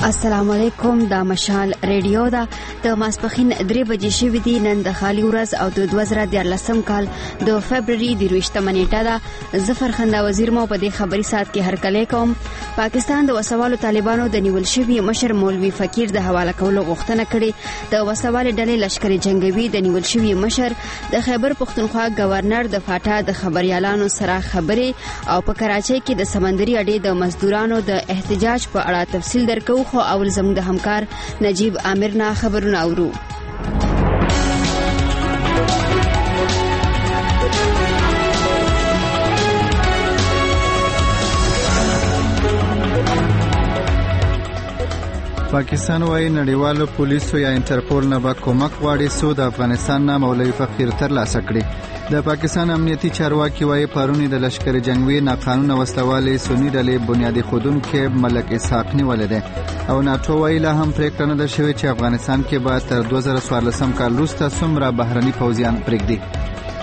السلام علیکم. دا مشال ریډیو دا د ماسپخین 3 بجې شوې دي. نن د خالی ورځ او د 2014 کال د فبرवरी د 20 نیټه ده. ظفر خندا وزیر مو په دې خبري سات کې هرکلی کوم. پاکستان د وسوالو طالبانو د نیول شوی مشر مولوی فقیر د حواله کولو غوښتنه کړې. د وسوال ډلې لشکري جنگوي د نیول شوی مشر د خیبر پختونخوا گورنر د فاټا د خبريالانو سره خبرې او په کراچۍ کې د سمندري اډې د مزدورانو د احتجاج په اړه تفصیل درکو. خو اول زموږ د همکار نجیب عامر نه خبرونه اورو. پاکستان وايي نړیوالو پولیسو یا انټرپول نه به کومک غواړي څو د افغانستان نه مولوی فقیر ترلاسه کړي. د پاکستان امنیتي چارواکي وايي پرونی د لشکري جنگوي ناقانونه وسلوالې سنی ډلې بنیادي خودونکو ملک اسحاق نیولې ده او ناتو وايي لا هم پریکړه نه ده شوې چې افغانستان کې به تر 2014 کال وروسته څومره بهرني پوځیان پرېږدي.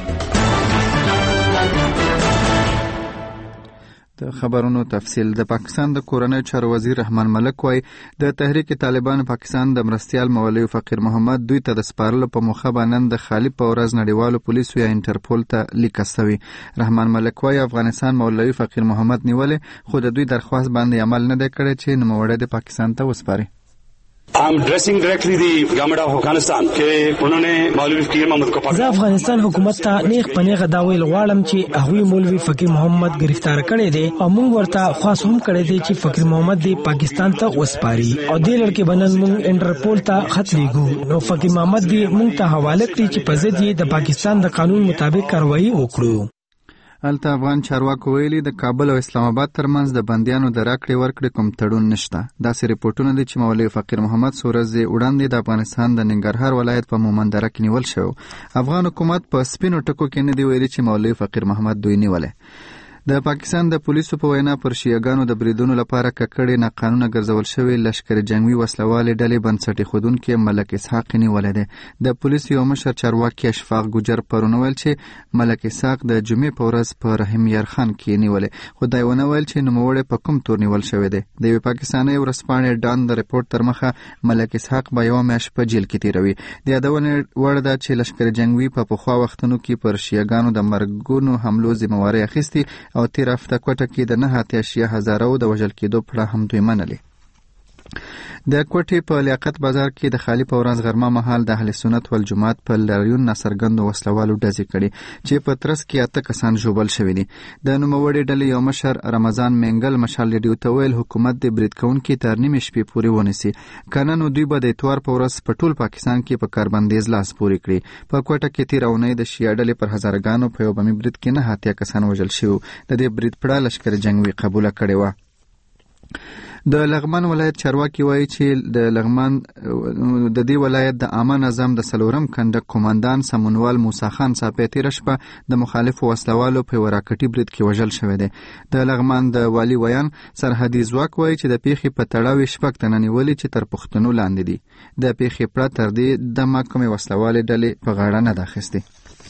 د خبرونو تفصیل. د پاکستان د کورنۍ چارو وزیر رحمان ملک وايي د تحریک طالبان پاکستان د مرستيال مولوی فقیر محمد دوی ته د سپارلو په موخه باندې د خالی په ورځ نړیوالو پولیسو یا انټرپول ته لیک استوي. رحمان ملک وايي افغانستان مولوی فقیر محمد نیولې خو د دوی درخواست باندې عمل نه دی کړی چې نوموړی د پاکستان ته وسپاري. I'm addressing directly the government of Afghanistan कि उन्होंने मौलवी फकीर मोहम्मद को زه افغانستان حکومت ته نیغ پنیغه دا ویل غواړم چې هغوی مولوی فقیر محمد گرفتار کړي دي او موږ ورته خاص هم کړی دی چې فقیر محمد دی پاکستان ته وسپاري او دې لړ کې بنن موږ انټرپول ته خط لیږو. نو فقیر محمد دی موږ ته حواله کړي چې په ضد یې د پاکستان د قانون مطابق کاروایی وکړو. الته افغان چارواکو ویلي د کابل او اسلام آباد ترمنځ د بندیانو د راکړې ورکړې کوم تړون نشته. داسې ریپورټونه دي چې مولوی فقیر محمد سورزي وړاندې د افغانستان د ننګرهار ولایت په مومندره کې نیول شو. افغان حکومت په سپینو ټکو کې نه دی ویلي چې مولوی فقیر محمد دوی نیولې. د پاکستان د پولیسو په وینا پر شیعاګانو د بریدونو لپاره ککړې ناقانونه ګرځول شوی لشکري جنگوي وسلوالې ډلې بنسټي خودونکو ملک اسحاق نیولې ده. د پولیسو یو مشر چارواکي اشفاق ګجر پرونه ویل چې ملک اسحاق د جمعې په ورځ په رحیم یار خان کې نیولې خو دا ونه ویل چې نوموړی په کوم تور نیول شوی دی. د یو پاکستاني ورسپانې ډان د ریپورت تر مخه ملک اسحاق به یو میاشت په جیل کې تیروي. د یادونه وړ ده چې لشکري جنگوي په پخوا وختونو کې پر شیعاګانو د مرګونو حملو ذمہواری اخیستي او تیر هفته کوټه کې د 9,000 د وژل کېدو په هم دوی منلي. د کوټې په لیاقت بازار کې د خالی په ورځ غرمه مهال د اهل سنت والجماعت په لاریون ناصرګند وسلوالو ډزې کړي چې په ترڅ کې 8 کسان ژوبل شوي دي. د نوموړي ډلې یو مشر رمضان منګل مشال ریډیو ته ویل حکومت د برید کوونکي تر نیمې شپې پورې ونیسي کنه نو دوی به د اتوار په ورځ په ټول پاکستان کې په کاربندیز لاس پورې کړي. په کوټه کې تیر اونۍ د شیعه ډلې پر هزارګانو په یو بمي برید کې 9 کسان وژل شوي. د دې برید پړه لشکري جنگوي قبول کړې و. د لغمان ولایت چارواکي وایي چې د لغمان د دې ولایت د عامه نظام د سلورم کنډک کمانډان سمونوال موسی خان صاحب تیر شپه د مخالفو وسلوالو په وراکټي برید کې وژل شوی دی. د لغمان د والی ویان سرحدي ځواک وایي چې د پیښې په تړاو شپږ تنه نیولي چې تر پښتنو لاندې دي. د پیښې پړه تر دې د محکمې وسلوالې ډلې په غاړه نه ده اخیستې.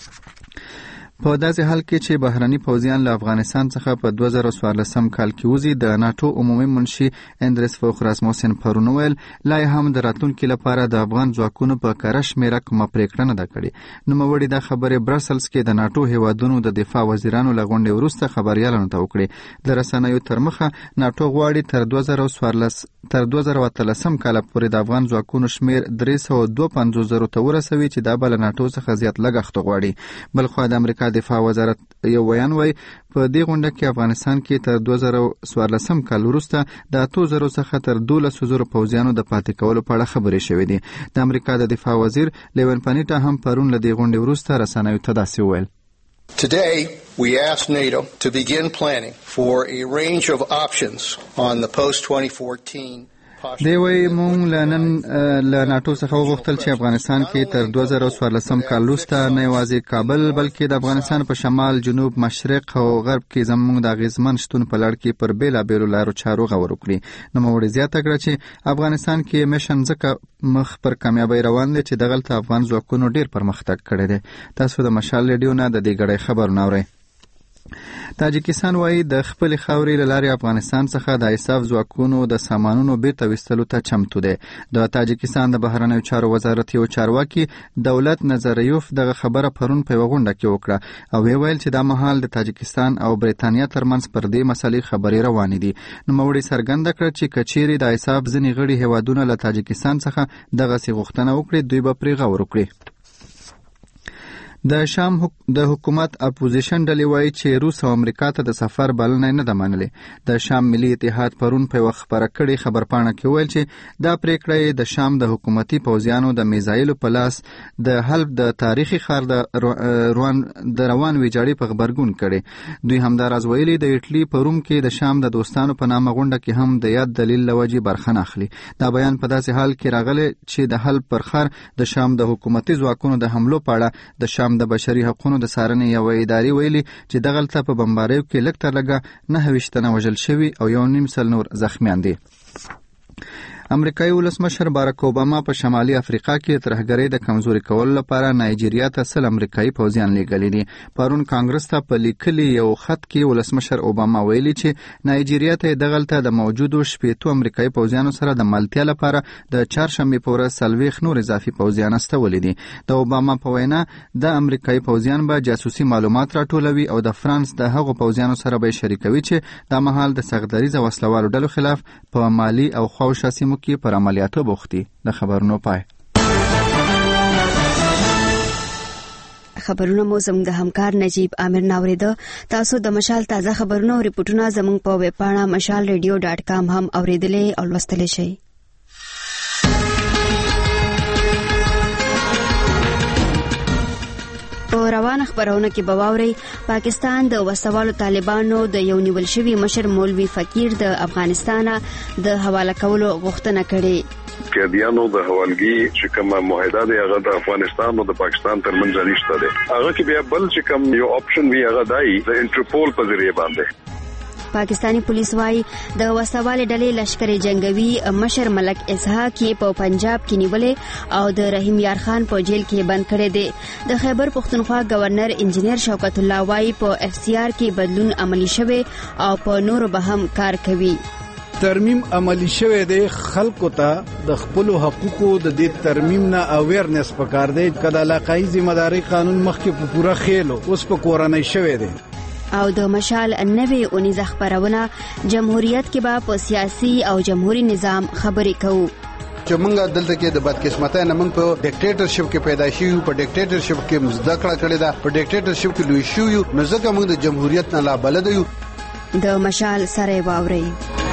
په داسې حال کې چې بهرني پوځیان له افغانستان څخه په 2014 کال کې وځي د ناتو عمومي منشي اندرس فوخ راسموسن پرونه ویل لا هم د راتلونکي لپاره د افغان ځواکونو په کارش میرا کومه پریکړه نه ده کړې. نوموړي دا خبره برسلز کې د ناتو هیوادونو د دفاع وزیرانو لغونډې وروسته خبريالانو ته وکړي. د رسنیو تر مخه ناتو غواړي تر 2013 کال پورې د افغان ځواکونو شمیر 352,000 ته ورسوي چې دا بل ناتو څخه زیات لګښت غواړي. بل خو د امریکا دفاع وزارت یو بیان وایي په دې غونډه کې افغانستان کې تر 2014 کال وروسته د 8,000 څخه تر 12,000 پوځیانو د پاتې کولو په اړه خبرې شوې دي. د امریکا د دفاع وزیر لیون پانیټا هم پرون له دې غونډې وروسته رسنیو ته داسې وویل. Today, we asked NATO to begin planning for a range of options on the post-2014 دی وی مونږ لنن له ناتو څخه وغوښتل چې افغانستان کې تر 2014 کال وروسته نه یوازې کابل بلکې د افغانستان په شمال، جنوب، مشرق او غرب کې زموږ د اغیزمن شتون په لړ کې پر بیلابیلو لارو چارو غور وکړي. نوموړي زیاته کړه چې افغانستان کې میشن ځکه مخ پر کامیابی روان دی چې دغلته افغان ځواکونو ډیر پرمختګ کړی دی. تاسو د مشال ریډیو نه د دې غړي خبرونه اورئ. تاجکستان وایي د خپل خاورې له لارې افغانستان څخه د ایساف ځواکونو د سامانونو بیرته ویستلو ته چمتو دی. د تاجکستان د بهرنیو چارو وزارت یو چارواکي دولت نظریوف دغه خبره پرون په یوه غونډه کې وکړه او ویل چې دا مهال د تاجکستان او بریتانیا ترمنځ پر دې مسلې خبرې روانې دي. نوموړي څرګنده کړه چې کچېرې د ایساف ځینې غړي هیوادونه له تاجکستان څخه دغسې غوښتنه وکړي دوی به پرې غور وکړي. د شام د حکومت اپوزیشن ډلې وایي چې روس او امریکا ته د سفر بلنه نه ده منلې. د شام ملي اتحاد پرون په یوه خبره کړې خبرپاڼه کې ویل چې دا پریکړه د شام د حکومتي پوځیانو د میزایلو په لاس د حلب د تاریخي ښار د روان ویجاړي په غبرګون کړي. دوی همداراز ویلي د ایټلی په روم کې د شام د دوستانو په نامه غونډه کې هم د یاد دلیل له وجې برخه نه اخلي. دا بیان په داسې حال کې راغلی چې د حلب پر ښار د شام د حکومتي ځواکونو د حملو په اړه د شام د بشري حقوقو د څارنې یوه ادارې ویلي چې دغلته په بمباریو کې لږ تر لږه 9 تنه وژل شوي او 1.5 نور زخمیان دي. امریکایي ولسمشر باراک اوباما په شمالي افریقا کې ترهګرۍ د کمزوري کولو لپاره نایجیریا ته 10 امریکایي پوځیان لیږلي دي. پرون کانګرس ته په لیکلي یو خط کې ولسمشر اوباما ویلي چې نایجیریا ته دغلته د موجودو 80 امریکایي پوځیانو سره د ملتیا لپاره د چهارشنبې په ورځ 40 نور اضافي پوځیان استولي دي. د اوباما په وینا د امریکایي پوځیان به جاسوسي معلومات راټولوي او د فرانس د هغو پوځیانو سره به شریکوي چې د مهال د سختدریزه وسلوالو ډلو خلاف په مالي او خواوشا سیمو کې پر عملیاتو بوختي. د خبرونو پای. خبرونه مو زموږ د همکار نجیب عامر ناوریده. تاسو د مشال تازه خبرونه او ریپورتونه زموږ په ویب پاڼه mashalradio.com هم اوریدلې او لوستلی شئ. روان خبرونه کې بواوري پاکستان د وسوالو طالبانو د یو نیول شوی مشر مولوی فقیر د افغانستان د حواله کولو غوښتنه کړې. قیدیانو د حوالګي چې کومه معاهده دی هغه د افغانستان او د پاکستان ترمنځ نشته دی. هغه کې بیا بل چې کوم یو اپشن وی هغه دی د انټرپول په ذریعہ باندې. پاکستانی پولیس وايي د وسوالې ډلې لشکر جنگوي مشر ملک اسحاق په پنجاب کې نیولې او د رحیم یار خان په جیل کې بند کړی دی. د خیبر پختونخوا گورنر انجینیر شوکت الله وايي په اف سی آر کې بدلون عملی شوی او په نورو به هم کار کوي. ترمیم عملی شوی دی. خلکو ته د خپل حقوقو د دې ترمیم نه اویرنس پکار دی. کله علاقائی ذمہ داری قانون مخکې په پوره خېلو اوس په کورنۍ شوی دی. او د مشال 90 خبرونه جمهوریت کې به په سیاسي او جمهوریت نظام خبرې کوو. چې موږ دلته کې د بدقسمتۍ نه موږ په ډیکټیټرشپ کې پیدا شوو، په ډیکټیټرشپ کې مزده کړې ده، په ډیکټیټرشپ کې لوی شوو، نو ځکه موږ د جمهوریت نه لا بلد یو. د مشال سره واوري.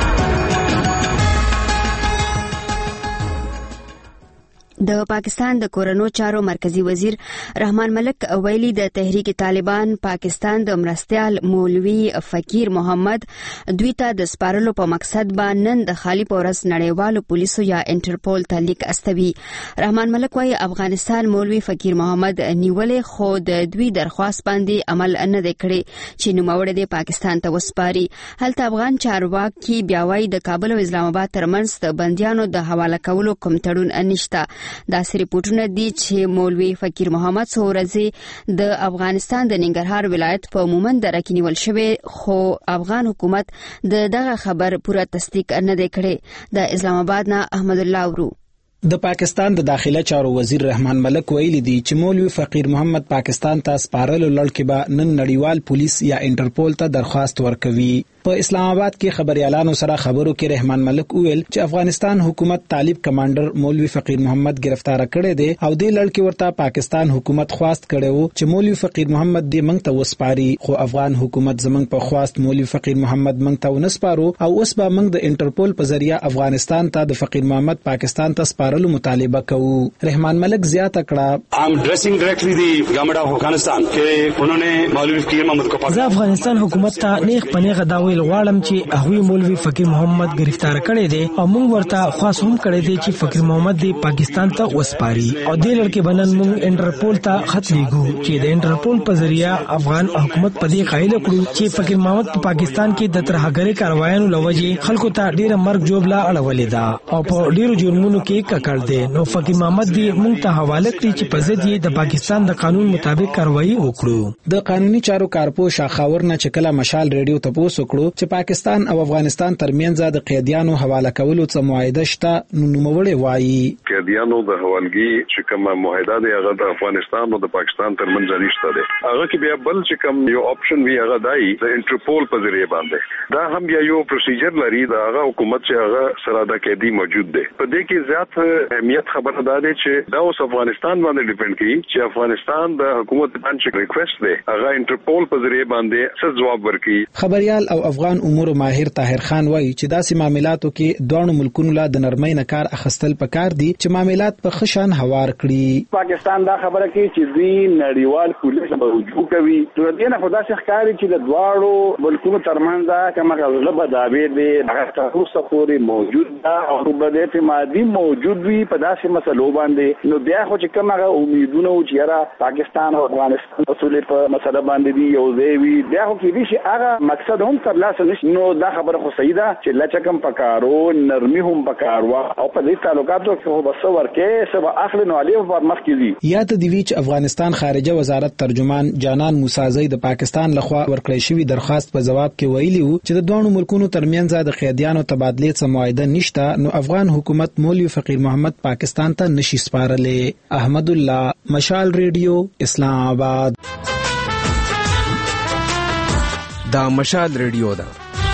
د پاکستان د کورونو چارو مرکزی وزیر رحمان ملک ویلي د تحریک طالبان پاکستان د مرستیال مولوی فقیر محمد دوی ته د سپارلو په مقصد باندې نن د خالی پورس نړیوالو پولیسو یا انټرپول ته لیک استوي. رحمان ملک وايي افغانستان مولوی فقیر محمد نیولې خو د دوی درخواست باندې عمل نه دی کړی چې نوموړی د پاکستان ته وسپاري. هلته افغان چارواکي بیا وايي د کابل او اسلام آباد ترمنځ د بنديانو د حواله کولو کوم تړون نشته. داسې ریپورتونه دي چې مولوی فقیر محمد سورزي د افغانستان د ننګرهار ولایت په مومند دره کې نیول شوی خو افغان حکومت دغه خبر پوره تصدیق نه دی کړی. د اسلام آباد نه احمد الله ورو. د پاکستان د داخله چارو وزیر رحمان ملک ویلي دی چې مولوی فقیر محمد پاکستان ته سپارلو لړ کې به نن نړیوال پولیس یا انټرپول ته درخواست ورکوي. په اسلام آباد کې خبريالانو سره خبرو کې رحمان ملک ویل چې افغانستان حکومت طالب کمانډر مولوی فقیر محمد گرفتار کړی دی او د لړ کې ورته پاکستان حکومت خواست کړی وو چې مولوی فقیر محمد دې موږ ته وسپاري خو افغان حکومت زمنګ په خواست مولوی فقیر محمد موږ ته ونسپارو او اوس به موږ د انټرپول په ذریعہ افغانستان ته د فقیر محمد پاکستان ته سپارلو مطالبه کوو. رحمان ملک زیاته کړه I'm addressing directly the government of Afghanistan कि उन्होंने मौलवी फकीर मोहम्मद को افغانستان حکومت ته نیغ پنیغه دا ویل غواړم چې هغوی مولوی فقیر محمد گرفتار کړي دي او موږ ورته خاص هم کړی دی چې فقیر محمد دی پاکستان ته وسپاري او د لړکې بنن موږ انټرپول ته خط لیږو چې د انټرپول په ذریعہ افغان حکومت په دې قایل کړو چې فقیر محمد په پاکستان کې د ترهګرۍ کاروایانو لوجې خلکو ته ډیره مرګ جوړلا اړولې ده او په ډیرو جرمونو کې ککړ دی. نو فقیر محمد دی موږ ته حواله کړی چې په ضد یې د پاکستان د قانون مطابق کاروایی وکړو. د قانوني چارو کارپو شاخاور نه چکلا مشال ریډیو ته پوسو کړو چې پاکستان او افغانستان ترمنځ د قیدیانو حواله کولو څه معاهده شته. نوموړی وایي قیدیانو د حوالګي چې کومه معاهده دی هغه د افغانستان او د پاکستان ترمنځ نشته دی. هغه کې بیا بل چې کوم یو اپشن وی هغه دی د انټرپول په ذریعہ باندې دا هم یو پروسیجر لري د هغه حکومت چې هغه سره د قیدی موجود دی. په دې کې زیات اهمیت خبره ده چې دا اوس افغانستان باندې ډیپند کوي چې افغانستان د حکومت باندې ریکوست دی هغه انټرپول په ذریعہ باندې څه جواب ورکړي. خبريال او افغان امور ماهر طاهر خان وایي چې داسې معاملاتو کې دوه ملکونو لا د نرمۍ نه کار اخیستل پکار دي چې معاملات په خشن هوار کړي. پاکستان دا خبره کوي چې دوی نړیوال پولیس به رجوع کوي. تر دې نه خدا څخه ښکاري چې د دواړو ملکونو ترمنځ کومه غلبه داوی دی هغه تاسو پورې موجود ده او په دې ته مادي موجود وي په داسې مسلو باندې. نو بیا خو چې کومه امیدونه و چې را پاکستان او افغانستان اصول په مسله باندې دی یو دی وی بیا خو کې دي چې هغه مقصد هم ترلاسه نشي. نو دا خبره خو صحیح ده چې لچکم پکارو نرمي هم پکارو او په دې تعلقاتو کې خو بس ورکه سبا اخلي نو علي په مخ کې دي. یاد دی چې افغانستان خارجه وزارت ترجمان جانان موسی د پاکستان لخوا ورکړی شوی درخواست په جواب کې ویلي وو چې د دوه ملکونو ترمنځ د قیدیانو تبادله څه معاهده نشته. نو افغان حکومت مولوی فقیر محمد پاکستان ته نشي سپارلې. احمد الله مشال ریډیو اسلام آباد. دا مشال ریډیو ده.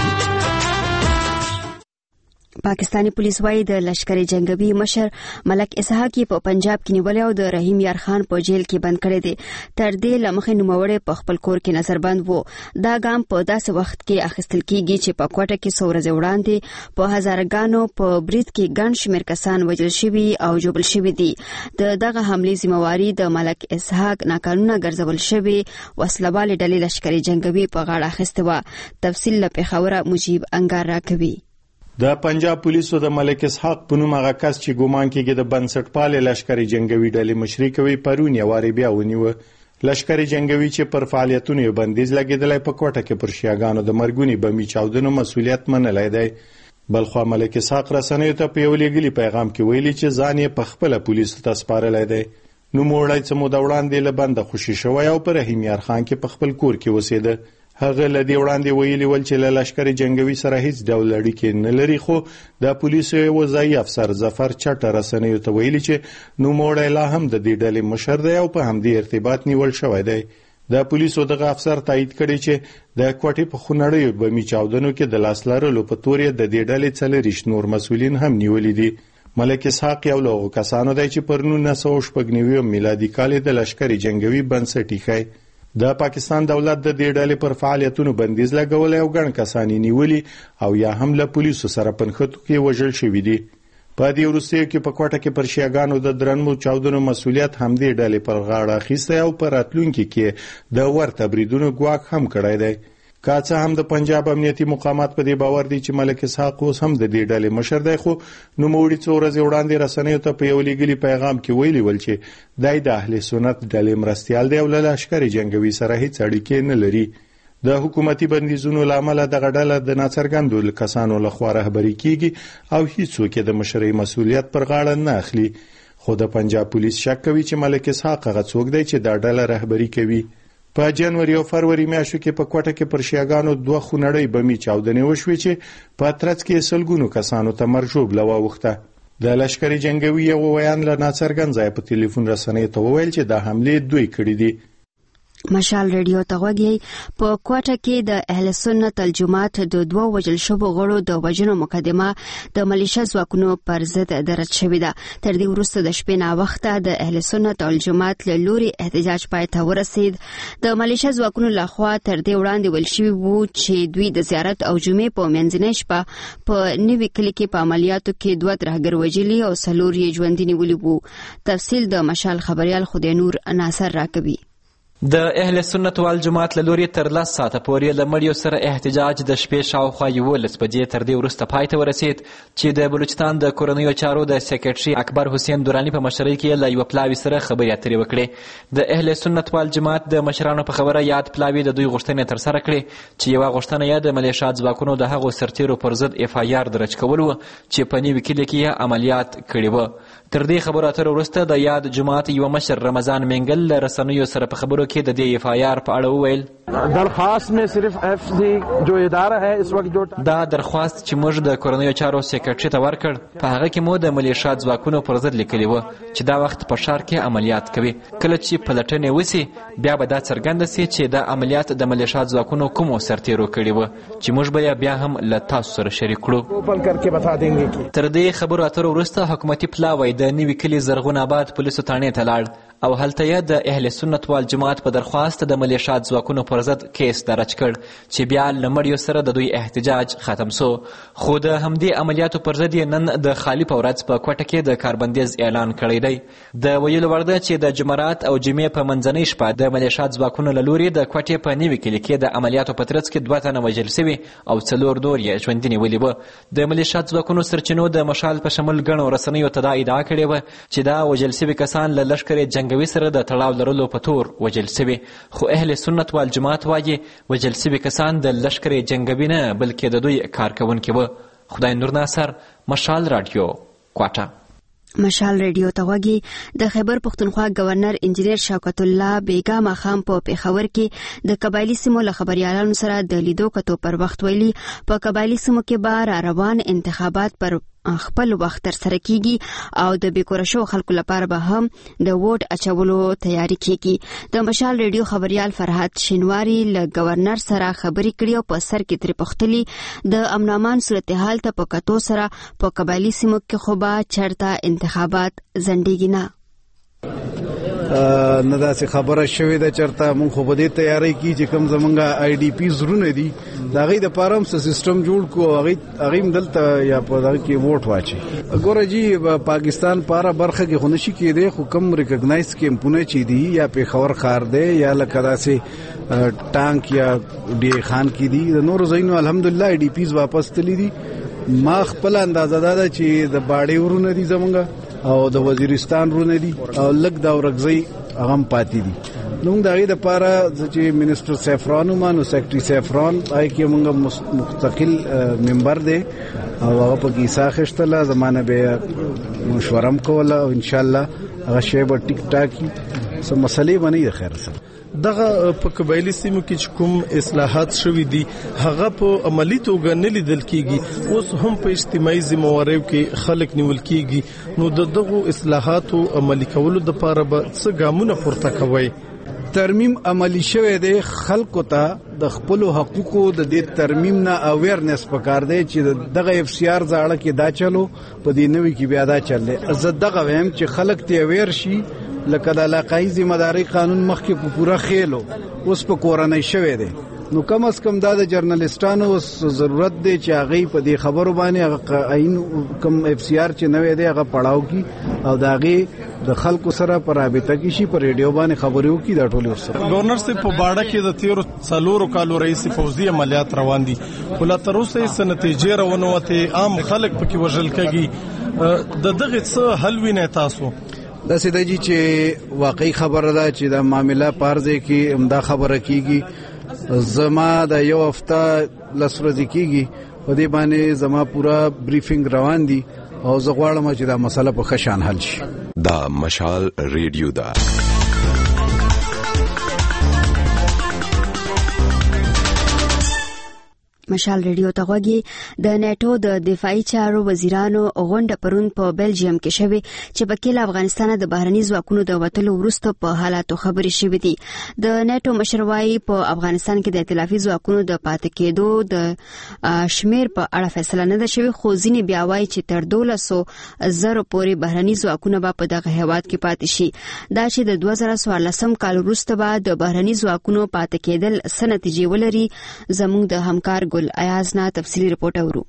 پاکستانی پولیس وايي د لشکري جنگبي مشر ملک اسحاق په پنجاب کې نیولې او د رحیم یار خان په جیل کې بند کړی دی. تر دې لمخې نوموړی په خپل کور کې نظربند وو. دا ګام په داسې وخت کې اخیستل کیږي چې په کوټه کې څو ورځې وړاندې په هزارګانو په برید کې ګڼ شمېر کسان وژل شوي او ژوبل شوي دي. دغه حملې ذمہواري د ملک اسحاق ناقانونه ګرځول شوي وسلوالې ډلې لشکري جنگبي په غاړه اخیسته وه. تفصیل له پېښوره مجیب انګار راکوي. د پنجاب پولیسو د ملک اسحاق په نوم هغه کس چې ګومان کېږي د بنسټپال لشکري جنگوي ډلې مشري کوي پرون یې واري بیا ونیوه. لشکري جنگوي چې پر فعالیتونو یې بندیز لګیدلی په کوټه کې پر شیعاګانو د مرګونی بمي چاودنو مسولیت منلی دی. بلخوا ملک اسحاق رسنیو ته په یو لېږلي پیغام کې ویلي چې ځان یې په خپله پولیسو ته سپارلی دی. نوموړی څه موده وړاندې له بنده خوشي شوی او په رحیم یار خان کې په خپل کور کې اوسېده. هغه له دې وړاندې ویلي ول چې له لشکري جنگوي سره هیڅ ډول اړیکې نه لري. خو د پولیسو یو ځایي افسر ظفر چټ رسنیو ته ویلي چې نوموړی لا هم د دې ډلې مشر دی او په همدې ارتباط نیول شوی دی. د پولیسو دغه افسر تایید کړی چې د کوټې په خونړیو بمي چاودنو کې د لاس لرلو په تور یې د دې ډلې 40 نور مسؤلین هم نیولي دي. ملک اسحاق یو له کسانو دی چې پر 1996 میلادي کال د لشکري جنگوي بنسټ ایښی. د پاکستان دولت د دې ډلې پر فعالیتونو بندیز لګولی او ګڼ کسان یې نیولي او یا هم له پولیسو سره پنښتو کې وژل شوي دي. په دې وروستیو کې په کوټه کې پر شیعاګانو د درنو چاودنو مسولیت همدې ډلې پر غاړه اخیستی او په راتلونکي کې د ورته بریدونو ګواښ هم کړی دی. که څه هم د پنجاب امنیتي مقامات په دې باور دي چې ملک اسحاق اوس هم د دې ډلې مشر دی. خو نوموړي څو ورځې وړاندې رسنیو ته په یو لېږلي پیغام کې ویلي ول چې دی د اهل سنت ډلې مرستیال دی او له لشکري جنګوي سره هیڅ اړیکې نه لري. د حکومتي بندیزونو له امله دغه ډله د ناڅرګندو کسانو لخوا رهبري کیږي او هیڅوک یې د مشرۍ مسؤلیت پر غاړه نه اخلي. خو د پنجاب پولیس شک کوي چې ملک اسحاق هغه څوک دی چې دا ډله رهبري کوي. په جنوري او فروری میاشتو کې په کوټه کې پر شیعاګانو 2 خونړۍ بمي چاودنې وشوې چې په ترڅ کې سلګونو کسانو ته مرګ ژوبله واوښته. د لشکري جنگوي یو ویان له ناڅرګند ځایه په ټلیفون رسنیو ته وویل چې دا حملې دوی کړي دي. مشال ریډیو ته غوږی په کوټه کې د اهل سنت الجماعت د 2 وژل شوو غړو د وژنو مقدمه د ملیشه ځواکونو پر ضد درج شوې ده. تر دې وروسته د شپې ناوخته د اهل سنت الجماعت له لوري احتجاج پای ته ورسید. د ملیشه ځواکونو لخوا تر دې وړاندې ویل شوي وو چې دوی د زیارت او جمعې په منځنۍ شپه په نوي کلي کې په عملیاتو کې 2 ترهګر وژلي او 4 یې ژوندي نیولي وو. تفصیل د مشال خبريال خدای نور ناصر راکوي. د اهل سنت والجماعت له لوري تر 10 ساعته پورې له مړیو سره احتجاج د شپې شاوخوا 11 بجې تر دې وروسته پای ته ورسید چې د بلوچستان د کورنیو چارو د سیکرټري اکبر حسین درانی په مشرۍ کې له یو پلاوي سره خبرې اترې وکړې. د اهل سنت والجماعت د مشرانو په خبره یاد پلاوي د دوی غوښتنې تر سره کړې چې یوه غوښتنه یې د ملیشات ځواکونو د هغو سرتیرو پر ضد FIR درج کول و چې په نیوي کلي کې یې عملیات کړي وو. تر دې خبرو اترو وروسته د یاد جماعت یو مشر رمضان منګل له رسنیو سره په خبرو کې د دې FIR په اړه وویل درخواست میں صرف FC جو اداره ہے اس وقت جو دا درخواست چې موږ د کورنیو چارو سیکرټري ته ورکړ په هغه کې مو د ملیشات ځواکونو پر ضد لیکلي وو چې دا وخت په ښار کې عملیات کوي. کله چې پلټنې وسي بیا به دا څرګنده سي چې دا عملیات د ملیشات ځواکونو کومو سرتیرو کړي وو چې موږ به بیا هم له تاسو سره شریک کړو. تر دې خبرو اترو وروسته حکومتي پلاوی د نوي کلي زرغون آباد پولیسو تاڼې ته لاړ او هلته یې د اهل سنت والجماعت په درخواست د ملیشات ځواکونو پر ضد کیس درج کړ چې بیا له مړیو سره د دوی احتجاج ختم سو. خو د همدې عملیاتو پر ضد یې نن د خالي په ورځ په کوټه کې د کاربندیز اعلان کړی دی. د ویلو وړ ده چې د جمعرات او جمعې په منځنۍ شپه د ملیشات ځواکونو له لوري د کوټې په نوي کلي کې د عملیاتو په ترڅ کې 2 تنه وژل سوي او 4 نور یې ژوندي نیولي وه. د ملیشات ځواکونو سرچینو د مشال په شمول ګڼو رسنیو ته دا ادعا کړې وه چې دا وژل سوي کسان له لښکر جنګوي سره د تړاو لرلو په تور وژل سوي. خو اهل سنت والجماعت وایي وژل سوي کسان د لښکر جنګوي نه بلکې د دوی کارکوونکي وه. خدای نور ناصر، مشال رادیو، کوټه. مشال ریډیو ته غوږی د خیبر پښتونخوا گورنر انجینیر شوکت الله بیگا ماخام په پیښور کې د قبایلی سیمو له خبريالانو سره د لیدو کتو پر وخت ویلي په قبایلی سیمو کې به روان انتخابات پر خپل وخت تر سره کیږي او د بیکوره شو خلکو لپاره به هم د ووټ اچولو تیاری کیږي. د مشال ریډیو خبريال فرحت شینواری له گورنر سره خبرې کړې او په سر کې ترې پوښتلي د امن امان صورتحال ته په کتو سره په قبایلی سیمو کې خو به چرته انتخابات ځنډیږي نه. نه داسې خبره شوې ده چرته مونږ خو به دې تیاری کی چې کوم زمونږه IDP زرونه دي د هغې دپاره هم سیسټم جوړ کړو هغې هم دلته یا په دغه کې ووټ واچي. ګوره جي پاکستان په هره برخه کې خو نشي کېدی خو کوم ریکګنایز کیمپونه چې دي یا پېښور ښار دی یا لکه داسې ټانک یا ډی خان کې دي د نورو ځایونو الحمدلله IDPs واپس تللي دي. ما خپل اندازه دا ده چې د باړې ورونه دي زمونږه او د وزیرستان رونه دي او لږ د اورګزۍ هغه هم پاتې دي. نو موږ د هغې دپاره چې منسټر سیفران وما نو سیکرټري سیفران هغې کې موږ مستقل ممبر دی او هغه پکې حصه اخیستله زما نه به یې مشوره هم کوله او انشاءالله هغه شی به ټیک ټاکي څه مسلې به نه وي د خیر سره. دغه په قبایلی سیمو کې چې کوم اصلاحات شوي دي هغه په عملی توګه نه لیدل کیږي اوس هم په اجتماعي ذمہواریو کې خلک نیول کیږي. نو دغه اصلاحاتو عملی کولو لپاره به څه ګامونه پورته کوي؟ ترمیم عملی شوی دی خلکو ته د خپل حقوقو د دې ترمیم نه اویرنس پکار دی چې دغه FCR زاړه کې دا چلو په دې نوې کې بیا دا چل دی. زه دغه وایم چې خلک ته اویر شي لکه د علاقايي ذمہداري قانون مخکې په پوره خېلو اوس په کورنۍ شوی دی. نو کم از کم دا د جرنالستانو ضرورت دی چې هغه په دې خبرو باندې هغه عین کم FCR چې نوې دی هغه پړاو کی او دا هغه د خلکو سره په رابطه کې شي په ریډیو باندې خبرو کی دا ټول سره. گورنر سے په باړه کې د 13 کالو رئیس فوزي عملیات روان دي ولا تر اوسه یې نتیجې راونوته عام خلک پکې وژل کېږي. د دغه څه حل وینئ تاسو؟ دا سیده جی چې واقعي خبره ده چې د معاملې پارځه کې امدا خبره کیږي. زما د یو هفته لس ورځې کیږي په دې باندې زما پورا بریفینګ روان دي او زه غواړم چې دا مسله په ښه شان حل شي. دا مشال ریډیو ده. مشال ریډیو ته غوږی د نیټو د دفاعي چارو وزیرانو غونډه پرون په بلجیم کې شوه چې په کې افغانستان د بهرني ځواکونو د وټلو وروسته په حالاتو خبرې شوې دي. د نیټو مشروعي په افغانستان کې د ائتلافي ځواکونو د پاتې کېدو د شمیر په اړه فیصله نه ده شوې خو ځینې بیا وایي چې تر 12,000 پورې بهرني ځواکونه به په دغه هیواد کې پاتې شي. دا چې د 2014 کال وروسته به د بهرني ځواکونو پاتې کېدل څه نتیجې ولري زموږ د همکار ګل ایاز نه تفصیلی رپورټ اورو.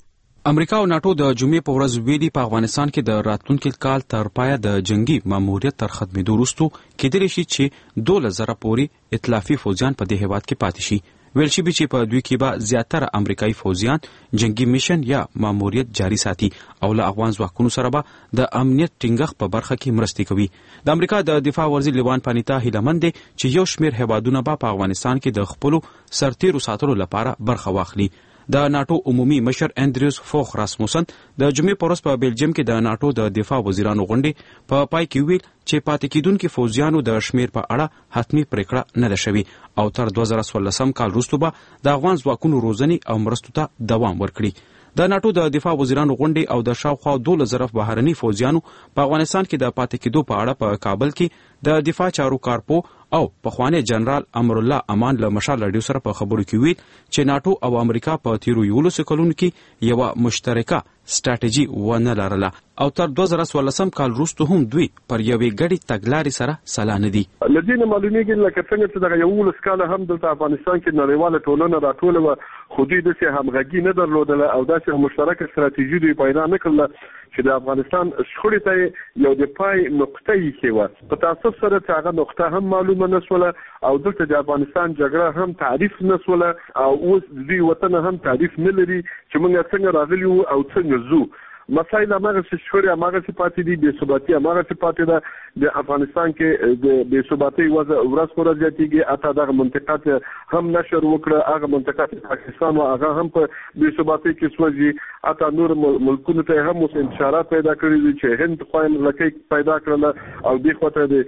امریکا او ناتو د جمعې په ورځ ویلي په افغانستان کې د راتلونکي کال تر پایه د جنگي ماموریت تر ختمېدو وروسته کېدلی شي چې 2000 پورې ائتلافي فوجیان په دې هېواد کې پاتې شي. ویل شوي چې په دوی کې به زیاتره امریکایي فوجیان جنگي میشن یا ماموریت جاري ساتي او له افغان ځواکونو سره به د امنیت ټینګښت په برخه کې مرستې کوي. د امریکا د دفاع وزیر لیوان پانیتا هیله مند دی چې یو شمېر هېوادونه به په افغانستان کې د خپلو سرتیرو ساتلو لپاره برخه واخلي. د ناتو عمومي مشر اندریوس فوخ راسموسن د جمعې په ورځ په بیلجیم کې د ناتو د دفاع وزیرانو غونډې په پای کې ویل چې پاتې کیدونکو فوجیانو د شمیر په اړه حتمی پریکړه نه ده شوې او تر 2014 کال وروسته به د افغان ځواکونو روزنې او مرستو ته دوام ورکړي. د ناتو د دفاع وزیرانو غونډې او د شاوخوا 2000 بهرني فوجیانو په افغانستان کې د پاتې کېدو په اړه په کابل کې د دفاع چارو کارپو او پخوانی جنرال امر الله امان له مشال رادیو سره په خبرو کې ویل چې ناتو او امریکا په تیرو 11 کلونو کې یو مشترکه ستراتیژي ونه لرله او تر 2014 کال وروسته هم دوی پر یوې ګډې تګلارې سره سلا نه دي. لدې نه معلومیږي لکه څنګه چې دغه 11 کاله هم دلته افغانستان کې نړیواله ټولنه راټوله وه خو دوی داسې همغږي نه درلودله او داسې مشترکه ستراتیژي دوی پیدا نه کړله چې د افغانستان شخړې ته یو د پای نقطه یې کېوه. په تاسف سره چې هغه نقطه هم معلومه نه شوله او دلته د افغانستان جګړه هم تعریف نه شوله او اوس دوی وطن هم تعریف نه لري چې موږ څنګه راغلي وو او څنګه ځو. مسایل هماغسې شخړې هماغسې پاتې دي، بېثباتي هماغسې پاتې ده. د افغانستان کې د بېثباتۍ وضع ورځ په ورځ زیاتېږي. حتی دغه منطقه هم نشر وکړه، هغه منطقه چې پاکستان و هغه هم په بېثباتۍ کې سوځي. حتی نور ملکونو ته هم اوس انتشارات پیدا کړي دي چې هند خوا یې لکۍ پیدا کړله او دې خوا ته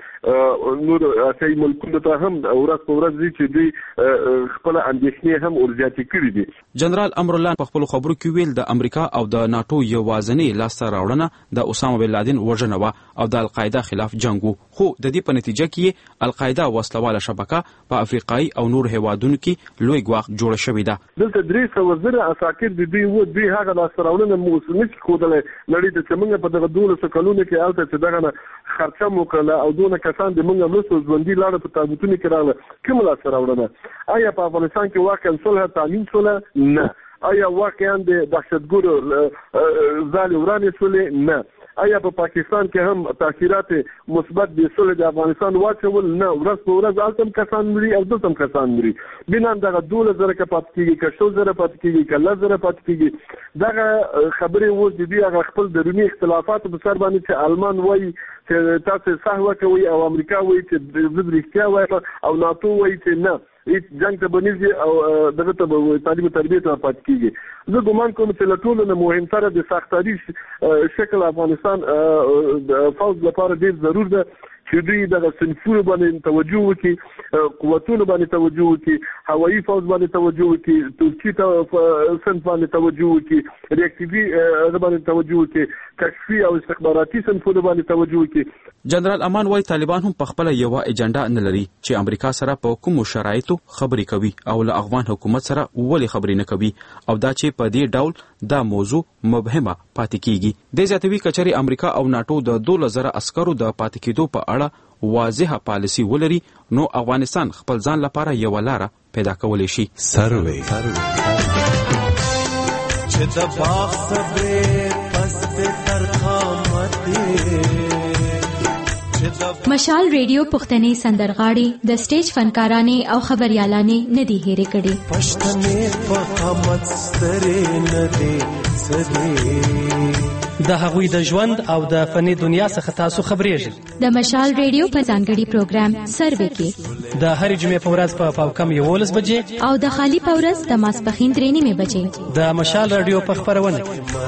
د نور اسیایي ملکونو ته هم ورځ په ورځ دي چې دوی خپله اندېښنې هم ورزیاتې کړي دي. جنرال امر الله په خپلو خبرو کې ویل د امریکا او د ناتو یوازینۍ لاسته راوړنه د اسامه بن لادن وژنه وه او د القاعده خلاف جنګ و، خو د دې په نتیجه کې القاعده وسلواله شبکه په افریقایي او نور هیوادونو کې لوی ګواښ جوړه شوې ده. دلته 300 زره عساکر د دوی هغه لاسته راوړنه مو نشي ښودلی نړۍ ته چې موږ په دغه 12 کلونو کې هلته چې دغه نه خرچه مو کړله او دونه کسان د موږ وروسته ژوندي لاړه په تابوتونو کې راغله. کومه لاسته راوړنه؟ آیا په افغانستان کې واقعا صلح تامین شوله؟ نه. آیا واقعا د دهشتګرو ځالې ورانې شولې؟ نه. آیا په پاکستان کې هم تاثیرات مثبت د صلح د افغانستان واچول؟ نه. ورځ په ورځ هلته هم کسان مري او دلته هم کسان مري. بنان دغه 12,000 که پاتې کېږي، که 100,000 پاتې کېږي، که 10,000 پاتې کېږي، دغه خبرې اوس د دوی هغه خپل دروني اختلافاتو په سر باندې چې المان وایي چې تاسو صحوه کوي او امریکا وایي چې زه رښتیا وایم او ناتو وایي چې نه جنگ ته بنیږي او دغه ته تعلیم تربیه ته پاتې کېږي. زه ګمان کوم چې له ټولو نه مهمتره د ساختاري شکل افغانستان فوج لپاره ډېر ضرور ده چې دوی دغه صنفونو باندې توجه وکړي، قوتونو باندې توجه وکړي، هوایي فوج باندې توجه وکړي، ترکي صنف باندې توجه وکړي، ریاکټیوي باندې توجه وکړي، کشفي او استخباراتي صنفونو باندې توجه وکړي. جنرال امان وايي طالبان هم په خپل یو اجنډا نه لري چې امریکا سره په کومو شرایطو خبرې کوي او له افغان حکومت سره ولې خبرې نه کوي او دا چې په دې ډول دا موضوع مبهمه پاتې کیږي. د زیاتوي کچري امریکا او ناتو د 2000 عسکرو د پاتې کېدو په اړه واضحه پالیسی ولري نو افغانستان خپل ځان لپاره یو لاره پیدا کولی شي. سروي چې د باغ صبر پس تر قامت مشال ریډیو پښتني سندرغاړي د سټیج فنکارانې او خبريالانې ندي هېرې کړي. پښتنې په قامت سترې ندي سدي د هغوی د ژوند او د فني دنیا څخه تاسو خبرېږئ. د مشال ریډیو په ځانګړي پروګرام سروي کې د هرې جمعې په ورځ په پاوکم 11 بجې او د خالي په ورځ د ماسپښین 3 بجې د مشال ریډیو په خبرونه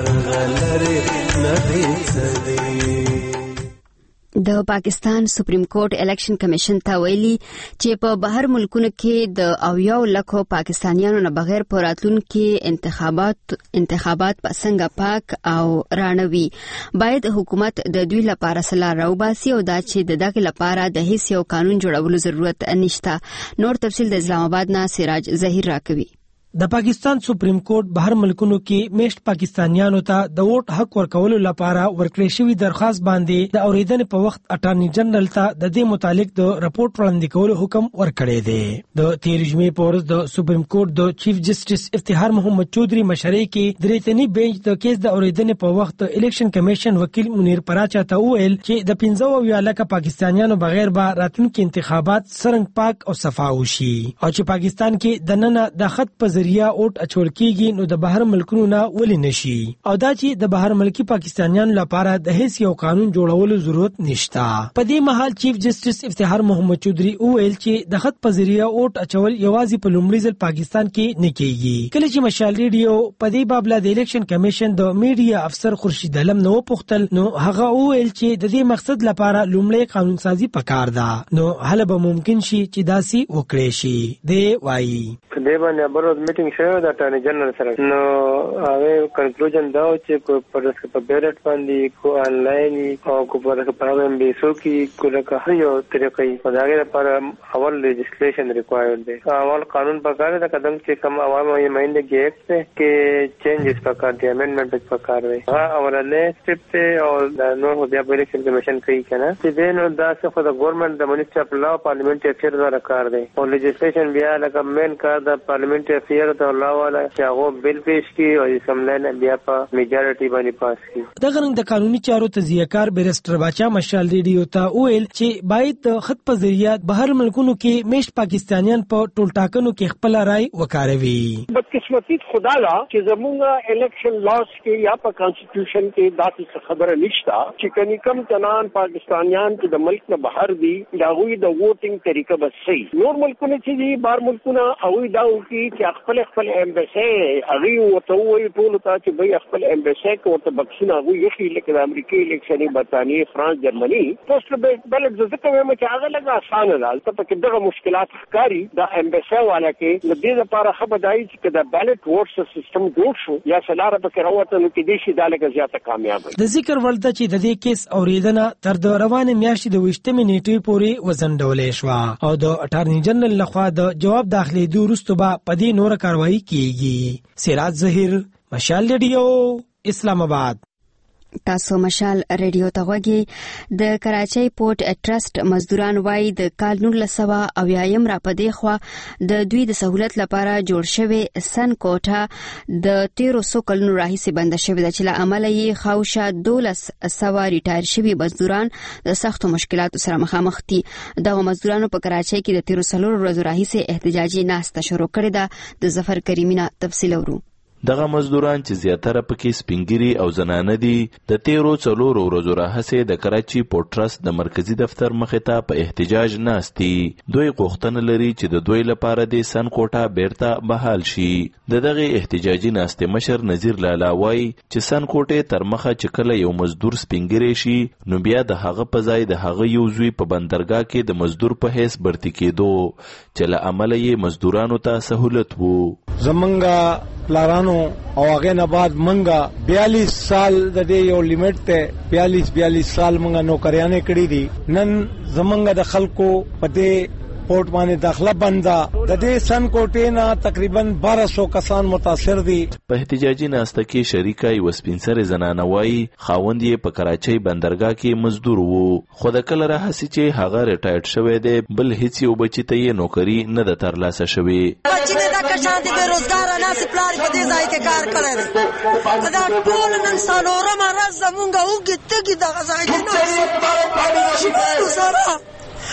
د پاکستان سپریم کورټ الیکشن کمیشن ته ویلي چې په بهر ملکونو کې د 80 لکو پاکستانیانو نه بغیر په راتلونکي انتخابات په څنګه پاک او رانوي باید حکومت د دوی لپاره سلا راوباسي او دا چې د دغه لپاره د هیڅ یو قانون جوړولو ضرورت نشته. نور تفصیل د اسلام آباد نه سراج ظهیر راکوي. د پاکستان سپریم کورټ بهر ملکونو کې میشت پاکستانیانو ته د ووټ حق ورکولو لپاره ورکړې شوی درخواست باندې د اوریدنې په وخت اټارنی جنرال ته د دې متعلق د راپورټ وړاندې کولو حکم ورکړی دی. د 13 جمعې په ورځ د سپریم کورټ د چیف جسټس افتخار محمد چودھری مشرۍ کې د ریتنی بینچ د کیس د اوریدنې په وخت د الیکشن کمیشن وکیل منیر پراچا ته وویل چې د 15 لکه پاکستانیانو بغیر به راتلونکي انتخابات سرنګ پاک او صفا وشي او چې پاکستان کې د نن د خط په ذریعہ اوټ اچول کیږي نو د بهر ملکونو نه ولې نشي او دا چې د بهر ملکی پاکستانیانو لپاره د هیڅ یو قانون جوړولو ضرورت نشته. په دې مهال چیف جسټس افتخار محمد چودھری وویل چې د خط په ذریعہ اوټ اچول یوازې په لومړي ځل پاکستان کې نه کیږي. کله چې مشال ریډیو په دې بابله د الیکشن کمیشن د میډیا افسر خورشید علم نو پوښتل نو هغه وویل چې د دې مقصد لپاره لومړی قانون سازي پکار ده نو هله به ممکن شي چې داسي وکړي شي. دی وایي دې باندې بروز میټینګ شوی د اټارنی جنرال سره نو هغه کنکلوژن دا چې په بیلټ باندې کو انلاین او کو په پروګرام به سو کې کو لکه یو طریقې په دغه لپاره اول لیجسلیشن ریکوایرډ دی. اول قانون پکار دی قدم چې کوم عوام یې مایند کې کې چینجز پکار دی امندمنت پکار دی. اولنې سټپ ته او نو بیا په الیکشن کمیشن کوي کنه چې دین دا څه خو د ګورنمنت د منیسټر اف لا پارلیمنت افیر دا کار دی او لیجسلیشن بیا لکه مین کار د پارلیمنت افیر ته الله والا چې هغه بل پیش کی او اسمبلی بیا په میجارټي باندې پاس کی. دغه رنګ د قانوني چارو تجزیه‌کار بیرسټر باچا مشال ریډیو ته ویل چې باید د خط په ذریعہ بهر ملکونو کې میشت پاکستانیان په ټولټاکنو کې خپل رائے وکاروي. بدقسمتی خدا لا چې زموږ الیکشن لاس کې یا په کانسټیټیوشن کې داسې خبره نشته چې کني کم تنان پاکستانیان چې د ملک نه بهر دي دا غوي د ووټینګ طریقه بس صحیح. نور ملکونه چې دي بهر ملکونه او دا وکي چې خپل امبیسي هغه وته وي ټول ته چې به خپل امبیسي کوته بکسونه هغه یخي لکه د امریکای الیکشني برتانیې فرانس جرمني پوسټ بلد ځکه وایم چې هغه لږه اسانه ده البته پکې دغه مشکلات ښکاری د امبیسي والا کې د دې لپاره خبرداري چې د بیلټ ووټ سیستم جوړ شو یا سلاره پکې راوته نو کې دې شي دا لږه زیاته کامیاب ده. د ذکر ولته چې د دې کیس اوریدنه تر د روانه میاشتې د 28 نیټې پورې وزندولې شو او د اټارنی جنرال لخوا د جواب داخلي وروسته به پدې نور کاروایی کیږي. سراج ظهیر مشال ریډیو اسلام آباد. تاسو مشال ریډیو ته غوږی. د کراچۍ پورټ ټرست مزدوران وایي د کال 1980 را پدې خوا د دوی د سہولت لپاره جوړ شوی سن کوټه د 1300 کلونو راهیسې بند شوی د چې له امله یې خاوشه 1200 ریټایر شوي مزدوران د سختو مشکلاتو سره مخامخ دي. دغه مزدورانو په کراچۍ کې د 13 ورځو راهیسې احتجاجي ناسته شروع کړې ده. د ظفر کریمینه تفصیل اورو. دغه مزدوران چې زیاتره پکې سپینګری او زنانه دي د 13 ورځو راهیسې د کراچي پورټ ټرست د مرکزی دفتر مخې ته په احتجاج ناستي. دوی غوښتنه لري چې د دوی لپاره د سن کوټه بیرته بحال شي. دغه احتجاجي ناستې مشر نذیر لالا وایي چې سن کوټه تر مخه چې کله یو مزدور سپینګری شي نو بیا د هغه په ځای د هغه یو زوی په بندرګاه کې د مزدور په حیث برتی کېدو چې له عمله یې مزدورانو ته سہولت وو. زمونږ پلارانو او هغه نه بعد منګه 42 سال د دې یو لیمټ ته 42 سال منګه نوکریانه کړې دي. نن زمونږ د خلکو په دې پورټ باندې داخله بندا د دې سن کوټې نه تقریبا 1200 کسان متاثر دي. په احتجاجي ناسته کې شریکه یو سپینسر زنانه وایي خاوند یې په کراچۍ بندرګاه کې مزدور وو خو د کله راهسي چې هغه ریټایرډ شوی دی بل هیڅ یو بچی ته یې نوکری نه ده ترلاسه شوی. بچی نه دا کشان دي بیروزګار ناس پلار په دې ځای کې کار کړی دا ټول نن سالورم راز زمونږ وګت کې دا ځای کې نو سره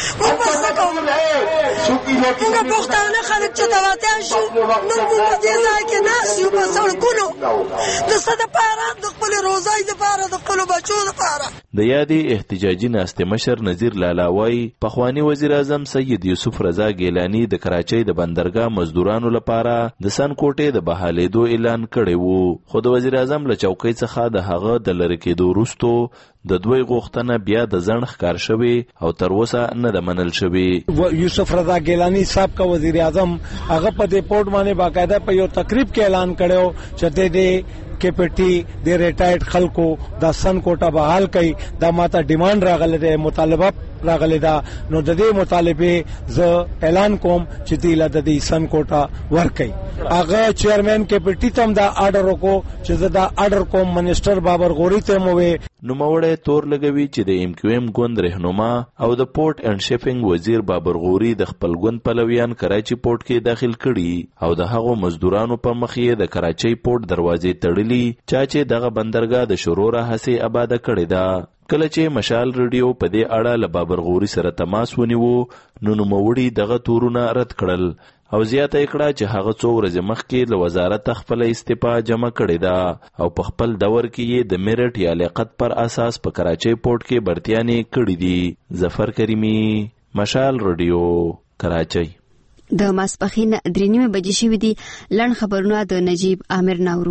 موږ پښتانه خلک چې تواتیا شو نن موږ دې ځای کې ناس یو په سړکونو د څه دپاره د خپل روزۍ دپاره د خپلو بچو دپاره. د یادې احتجاجي ناستې مشر نذیر لالا وایي پخواني وزیر اعظم سید یوسف رضا ګیلانی د کراچۍ د بندرګاه مزدورانو لپاره د سن کوټې د بحالېدو اعلان کړی وو خو د وزیر اعظم له چوکۍ څخه د هغه د لرې کېدو وروسته د دوی غوښتنه بیا د ځنډ ښکار شوې او تر اوسه نه ده منل شوې. یوسف رضا ګیلانی صاحب کا وزیر اعظم هغه په دې پورټ باندې باقاعده په یو تقریب کې اعلان کړو چې د کیپټي د ریټایرډ خلکو د سن کوټه بحال کړي دا ماته ډیماند راغله د مطالبه راغلی دا نو د دې مطالبه ز اعلان کوم چې دیله د دې سن کوټه ورکړي هغه چیرمن کیپټی تم دا آرډر وکړو چې دا آرډر کوم منسٹر بابر غوري ته موې نو موړې تور لګوي چې د ایم کیو ایم ګوند رهنما او د پورت اینڈ شپینګ وزیر بابر غوري د خپل ګوند پلویان کراچي پورت کې داخل کړي او د هغو مزدورانو په مخ یې د کراچي پورت دروازې تړلي چې دغه بندرګاه د شروع هڅه آباده کړې ده کله چې مشال ریډیو په دې اړه له بابر غوري سره تماس ونیو نو نوموړي دغه تورونه رد کړل او زیاته کړه چې هغه څو ورځې مخکې له وزارت خپل استعفا جمع کړې ده او په خپل دور کې یې د میرټ یا لیاقت پر اساس په کراچي پورت کې برتیانې کړې دي ظفر کریمی مشال ریډیو کراچي د ماسپخین 3:30 بجې شوې دي لړ خبرونه د نجیب عامر ناورو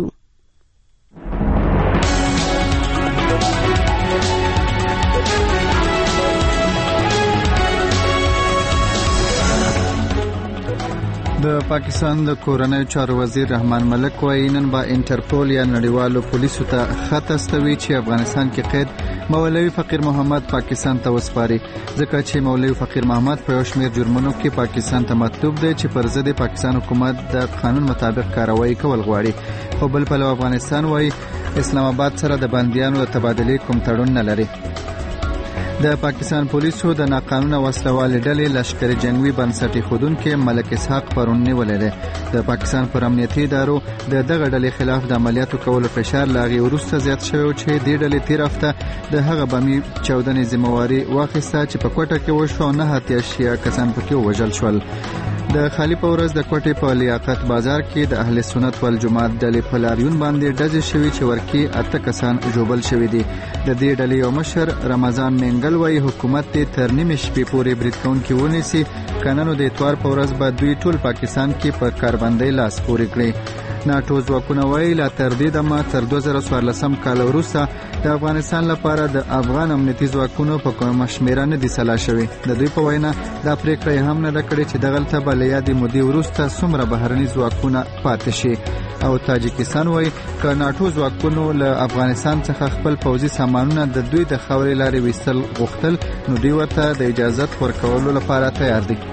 د پاکستان د کورنۍ چارو وزیر رحمان ملک وايي نن با انټرپول یا نړیوالو پولیسو ته خط استوي چې افغانستان کې قید مولوي فقیر محمد پاکستان ته وسپاري ځکه چې مولوي فقیر محمد په یو شمېر جرمونو کې پاکستان ته مطلوب دی چې پر ضد پاکستان حکومت د قانون مطابق کاروایی کول غواړي خو بل پلو افغانستان وايي اسلام آباد سره د بنديانو د تبادلې کوم تړون نه لري د پاکستان پولیسو د ناقانونه وسلوالې ډلې لشکري جنگوي بنسټي خودونکو ملک اسحاق پرون نیولې ده د پاکستان پر امنیتي ادارو د دغه ډلې خلاف د عملیاتو کولو فشار لاغي ورسته زیات شوی چې د ډلې تیر هفته د هغه بمي چودنې ذمہواری واخیسته چې په کوټه کې وشو نه هاتیا شیا کسان پکې وژل شول د خالی پورز د کوټې په لیاقت بازار کې د اهل سنت والجماعت ډلې په لاریون باندې ډزې شوی چې ورکی 8 کسان جوبل شوی دي د دې ډلې یو مشر رمضان منګل وايي حکومت ته تر نیمه شپې پورې برید کوونکي ونیسي قانون د اتوار پورز بعد دوی ټول پاکستان کې په کاربندۍ لاس پورې کړی ناتو ځواکونه وایي لا تر دې دمه تر 2014 کال وروسته د افغانستان لپاره د افغان امنیتي ځواکونو په کومه شمیره نه دي سلا شوی د دوی په وینا دا پریکړه هم نه کړې چې دغلته بل یادې مودي وروسته څومره بهرني ځواکونه پاتې شي او تاجکستان وایي ک ناتو ځواکونو له افغانستان څخه خپل پوځي سامانونه د دوی د خاورې لارې وستل غوښتل نو دوی ورته د اجازه ورکولو لپاره تیار دي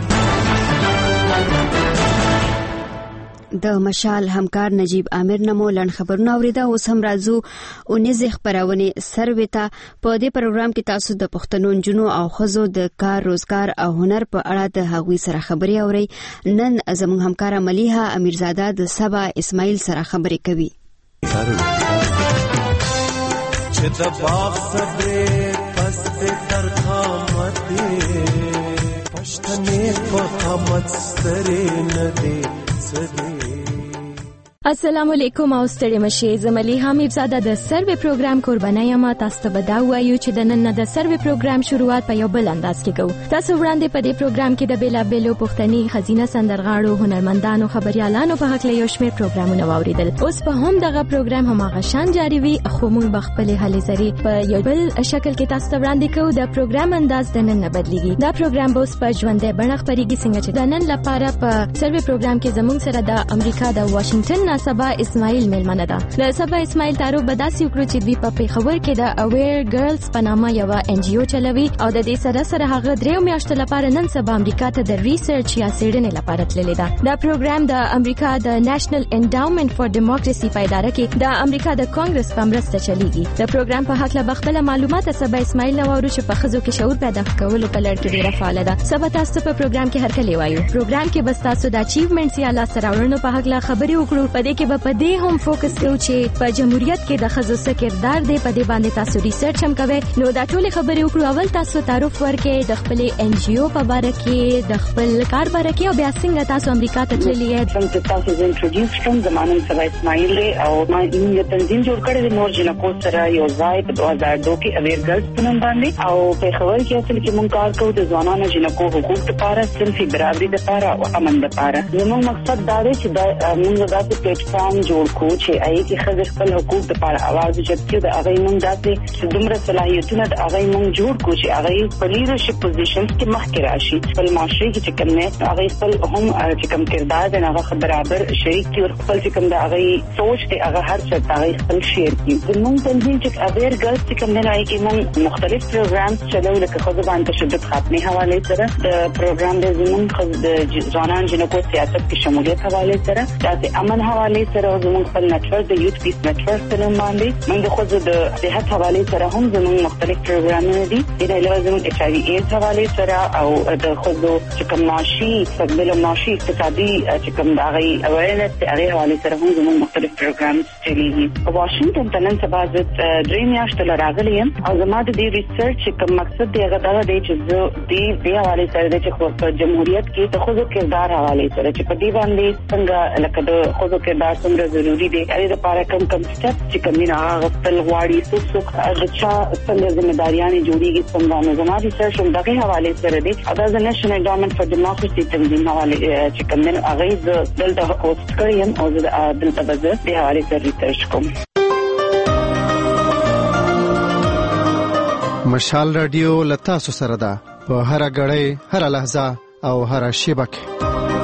د مشال همکار نجیب عامر نمو لن خبرونه اوریدا اوس هم راځو او نزخ پرونه سرویتا په دې پروګرام کې تاسو د پښتنو جنو او خزو د کار روزګار او هنر په اړه د هغوی سره خبري اوري نن زموږ همکار ملیحه امیرزاده د سبا اسماعیل سره خبري کوي چې د باغ صبر پست تر قامته پښتنې په قامت سترې نه دي السلام علیکم او ستړي مشه زملی حمید زاده د سروې پروګرام قرباني ما تاسو ته بداوایو چې د نن د سروې پروګرام شروعات په یو بل انداز کې کوو تاسو وړاندې په دې پروګرام کې د بیلا بیلو پښتني خزینه سندرغاړو هنرمندانو خبريالانو په حق له یو شمېر پروګرامونه واوریدل اوس په هم دغه پروګرام هماغه شان جاری وي خو موږ بخپل هلي سری په یو بل شکل کې تاسو ته وړاندې کوو د پروګرام انداز د نن نه بدليږي دا پروګرام به اوس په ژوندۍ بڼه خبريږي څنګه چې د نن لپاره په سروې پروګرام کې زموږ سره د امریکا د واشنگټن سبا اسماعیل ملمنه ده د سبا اسماعیل تعارف به داسې وکړو چې دوی په پیښور کې د اویر ګرلز په نامه یو ان جی او چلوي او د دې سره سره هغه 3 میاشتو لپاره نن سبا امریکا ته د ریسرچ یا څېړنې لپاره تللی ده دا پروګرام د امریکا د نېشنل انډاومنت فار ډیموکراسي په اداره کې د امریکا د کانګرس په مرسته چلیږي د پروګرام په حق له خپل معلومات سبا اسماعیل نوورو چې په خزو کې شعور پیدا کولو په لړ کې ډیره فعال ده سبا تاسو په پروګرام کې هرکلی وایو پروګرام کې بس تاسو د اچیومنټس یا لاسته راوړنو په حق له خبري وکړو په دې کې به په دې هم فوکس کوو چې په جمهوریت کې د خزو څه کردار دی په دې باندې تاسو ریسرچ هم کوئ نو دا ټول خبرې وکړو اول تاسو تعارف ورکړئ د خپل ان جی او په اړه کې د خپل کار په اړه کې او بیا څنګه تاسو امریکا ته تللی یې څنګه تاسو زه انټروډیوس کوم زمانه سبا اسماعیل او ما یو تنظیم جوړ کړی د مور جنکو سره یو ځای په 2002 کې اویر ګرلز په نوم باندې او په خبر کې اصل کې مونږ کار کوو د ځوانانو جنکو حقوق لپاره صنفي برابرۍ لپاره او امن لپاره زموږ مقصد دا دی چې موږ داسې پلیټ فارم جوړ کو چې هغه کې خځې خپل حقوق لپاره आवाज اوچتي د هغه موږ داسې دومره صلاحیتونه د هغه موږ جوړ کو چې هغه په لیډرشپ پوزیشنز کې مخکې راشي په معاشري کې چې کوم نه هغه خپل هم چې کوم کردار د هغه برابر شریک کی او خپل چې کوم د هغه سوچ دی هغه هر څه هغه خپل شیر کی موږ تنظیم چې اویر ګرلز چې کوم نه راځي موږ مختلف پروګرامز چلو لکه خو باندې تشدد خاتمه حواله سره د پروګرام د زموږ د ځوانان جنکو سیاست کې شمولیت حواله سره د امن حواله سره زموږ خپل نتورک د یوث پیس نتورک سره باندې موږ خو د صحت حواله سره هم زموږ مختلف پروګرامونه دي د لازم ایچ آی وی ایډز حواله سره او د خودو چې کوم معاشي تقبل معاشي اقتصادي چې کوم د هغه اویرنس د هغه حواله سره هم زموږ مختلف پروګرامز چلیږي په واشنگټن ته نن سبا د دریم میاشت لراغلی یم او زما د دې ریسرچ کوم مقصد دی هغه دا دی چې زه د حواله سره د په جمهوریت کې د خودو کردار حواله سره چې په دې باندې څنګه لکه د خودو کردار څومره ضروری دی هغه لپاره کوم سټپ چې کوم نه هغه خپل غواړي څوک د چا څنګه ځمېداریانه جوړیږي څنګه زما ریسرچ هم دغه حواله سره دی او د نېشنل انډاومنت فار ډیموکراسي تنظیم حواله چې کوم نه هغه دلته هوست کړم او دلته به د حواله سره ریسرچ کوم. مشال رادیو لتاسو سره ده په هر غړې هر لحظه او هر شیبه کې.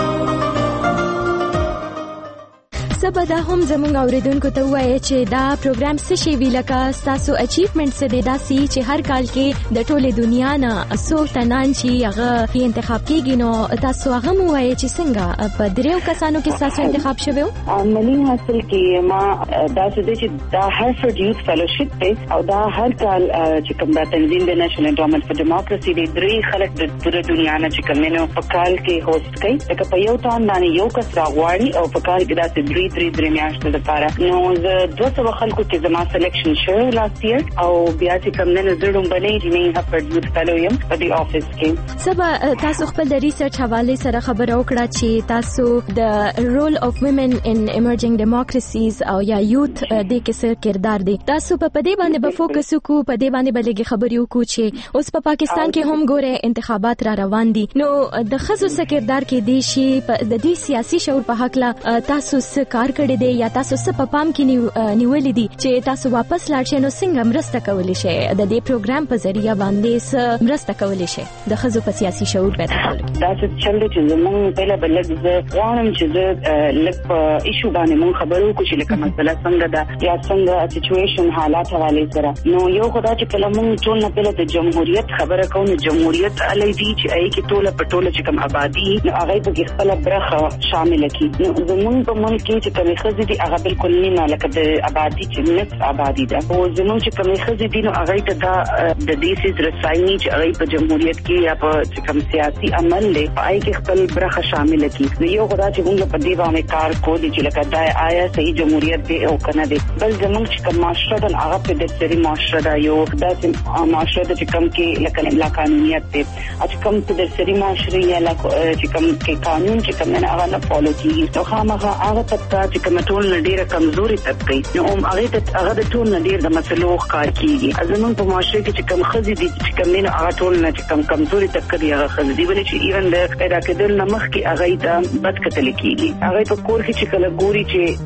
سبا دا هم زموږ اوریدونکو ته وایي چې دا پروګرام څه شی وی لکه تاسو اچیومنټ څه دی داسي چې هر کال کې د ټوله دنیا نه څو تنان چې هغه په انتخاب کېږي نو تاسو هغه مو وایي چې څنګه په دریو کسانو کې تاسو انتخاب شوی عملی حاصل کې ما دا چې دا هارفرد یوث فیلوشپ دی او دا هر کال چې کوم د تنظیم د نېشنل انډاومنت فار ډیموکراسي د درې خلک د ټوله دنیا نه چې کوم نو په کال کې هوست کوي لکه په یو تان باندې یو کس راغواړي او په کال کې داسې درې میاشتې لپاره نو زه 200 خلکو کې زما سلیکشن شو لاست ایئر او بیا چې کوم نه زړم بلې چې نه هارفرد یوث فیلو یم په دې افیس کې سبا تاسو خپل د ریسرچ حواله سره خبر وکړه چې تاسو د رول اف ویمن ان ایمرجنګ ډیموکراسیز او یا یوث د کیسه کردار دی تاسو په دې باندې به فوکس وکړو په دې باندې بلګي خبرې وکړو چې اوس په پاکستان کې هم ګوره انتخابات را روان دي نو د خزو سکردار کې دی شي د دې سیاسي شعور په حق لا تاسو څه کار کړی دی یا تاسو څه په پام کې نیولې دي چې تاسو واپس لاړ شئ نو څنګه مرسته کولی شئ د دې پروګرام په ذریعہ باندې مرسته کولی شئ د خزو په سیاسي شعور پیدا کول دا چې چې زموږ په بلد غواړم چې زه لږ په ایشو باندې مون خبرو کو چې لکه مسله څنګه ده یا څنګه سچويشن حالات حواله سره نو یو خدای چې کله مون ټول نه په د جمهوریت خبره کوو جمهوریت علی دی چې ای کې ټوله په ټوله چې کوم آبادی نو هغه په خپل برخه شامل کی نو زموږ په ملک کې چې کومه خزې دي هغه بالکل نه لکه د آبادی چې نصف آبادی ده او زموږ چې کومه خزې دي نو هغه ته د دیسیز رسایني چې هغه په جمهوریت کې یا په کوم سیاسي عمل له پای کې خپل برخه شامل کی یو خدای چې موږ په دې باندې کار کوو چې لکه دا آیا صحیح جمهوریت دی او کنه دی بل زموږ چې کوم معاشره د هغه په د سری معاشره دا یو داسې معاشره چې کوم کې لکه لا قانونیت دی چې کوم په د سری معاشره یا چې کوم کې قانون چې کوم نه هغه نه فالو کیږي نو خامخا هغه طبقه چې کوم ټول ډیره کمزوري طبقه نو هغه د ټول ډیر د مسلو ښکار کیږي ازمن په معاشره کې چې کوم خزي دي چې کوم نه هغه ټول نه چې کوم کمزوري طبقه دی هغه خزي دی ولې چې ایون د پیدا کېدل نمخ کې هغه د بد کتل کیږي هغه په کور کې چې کله ګوري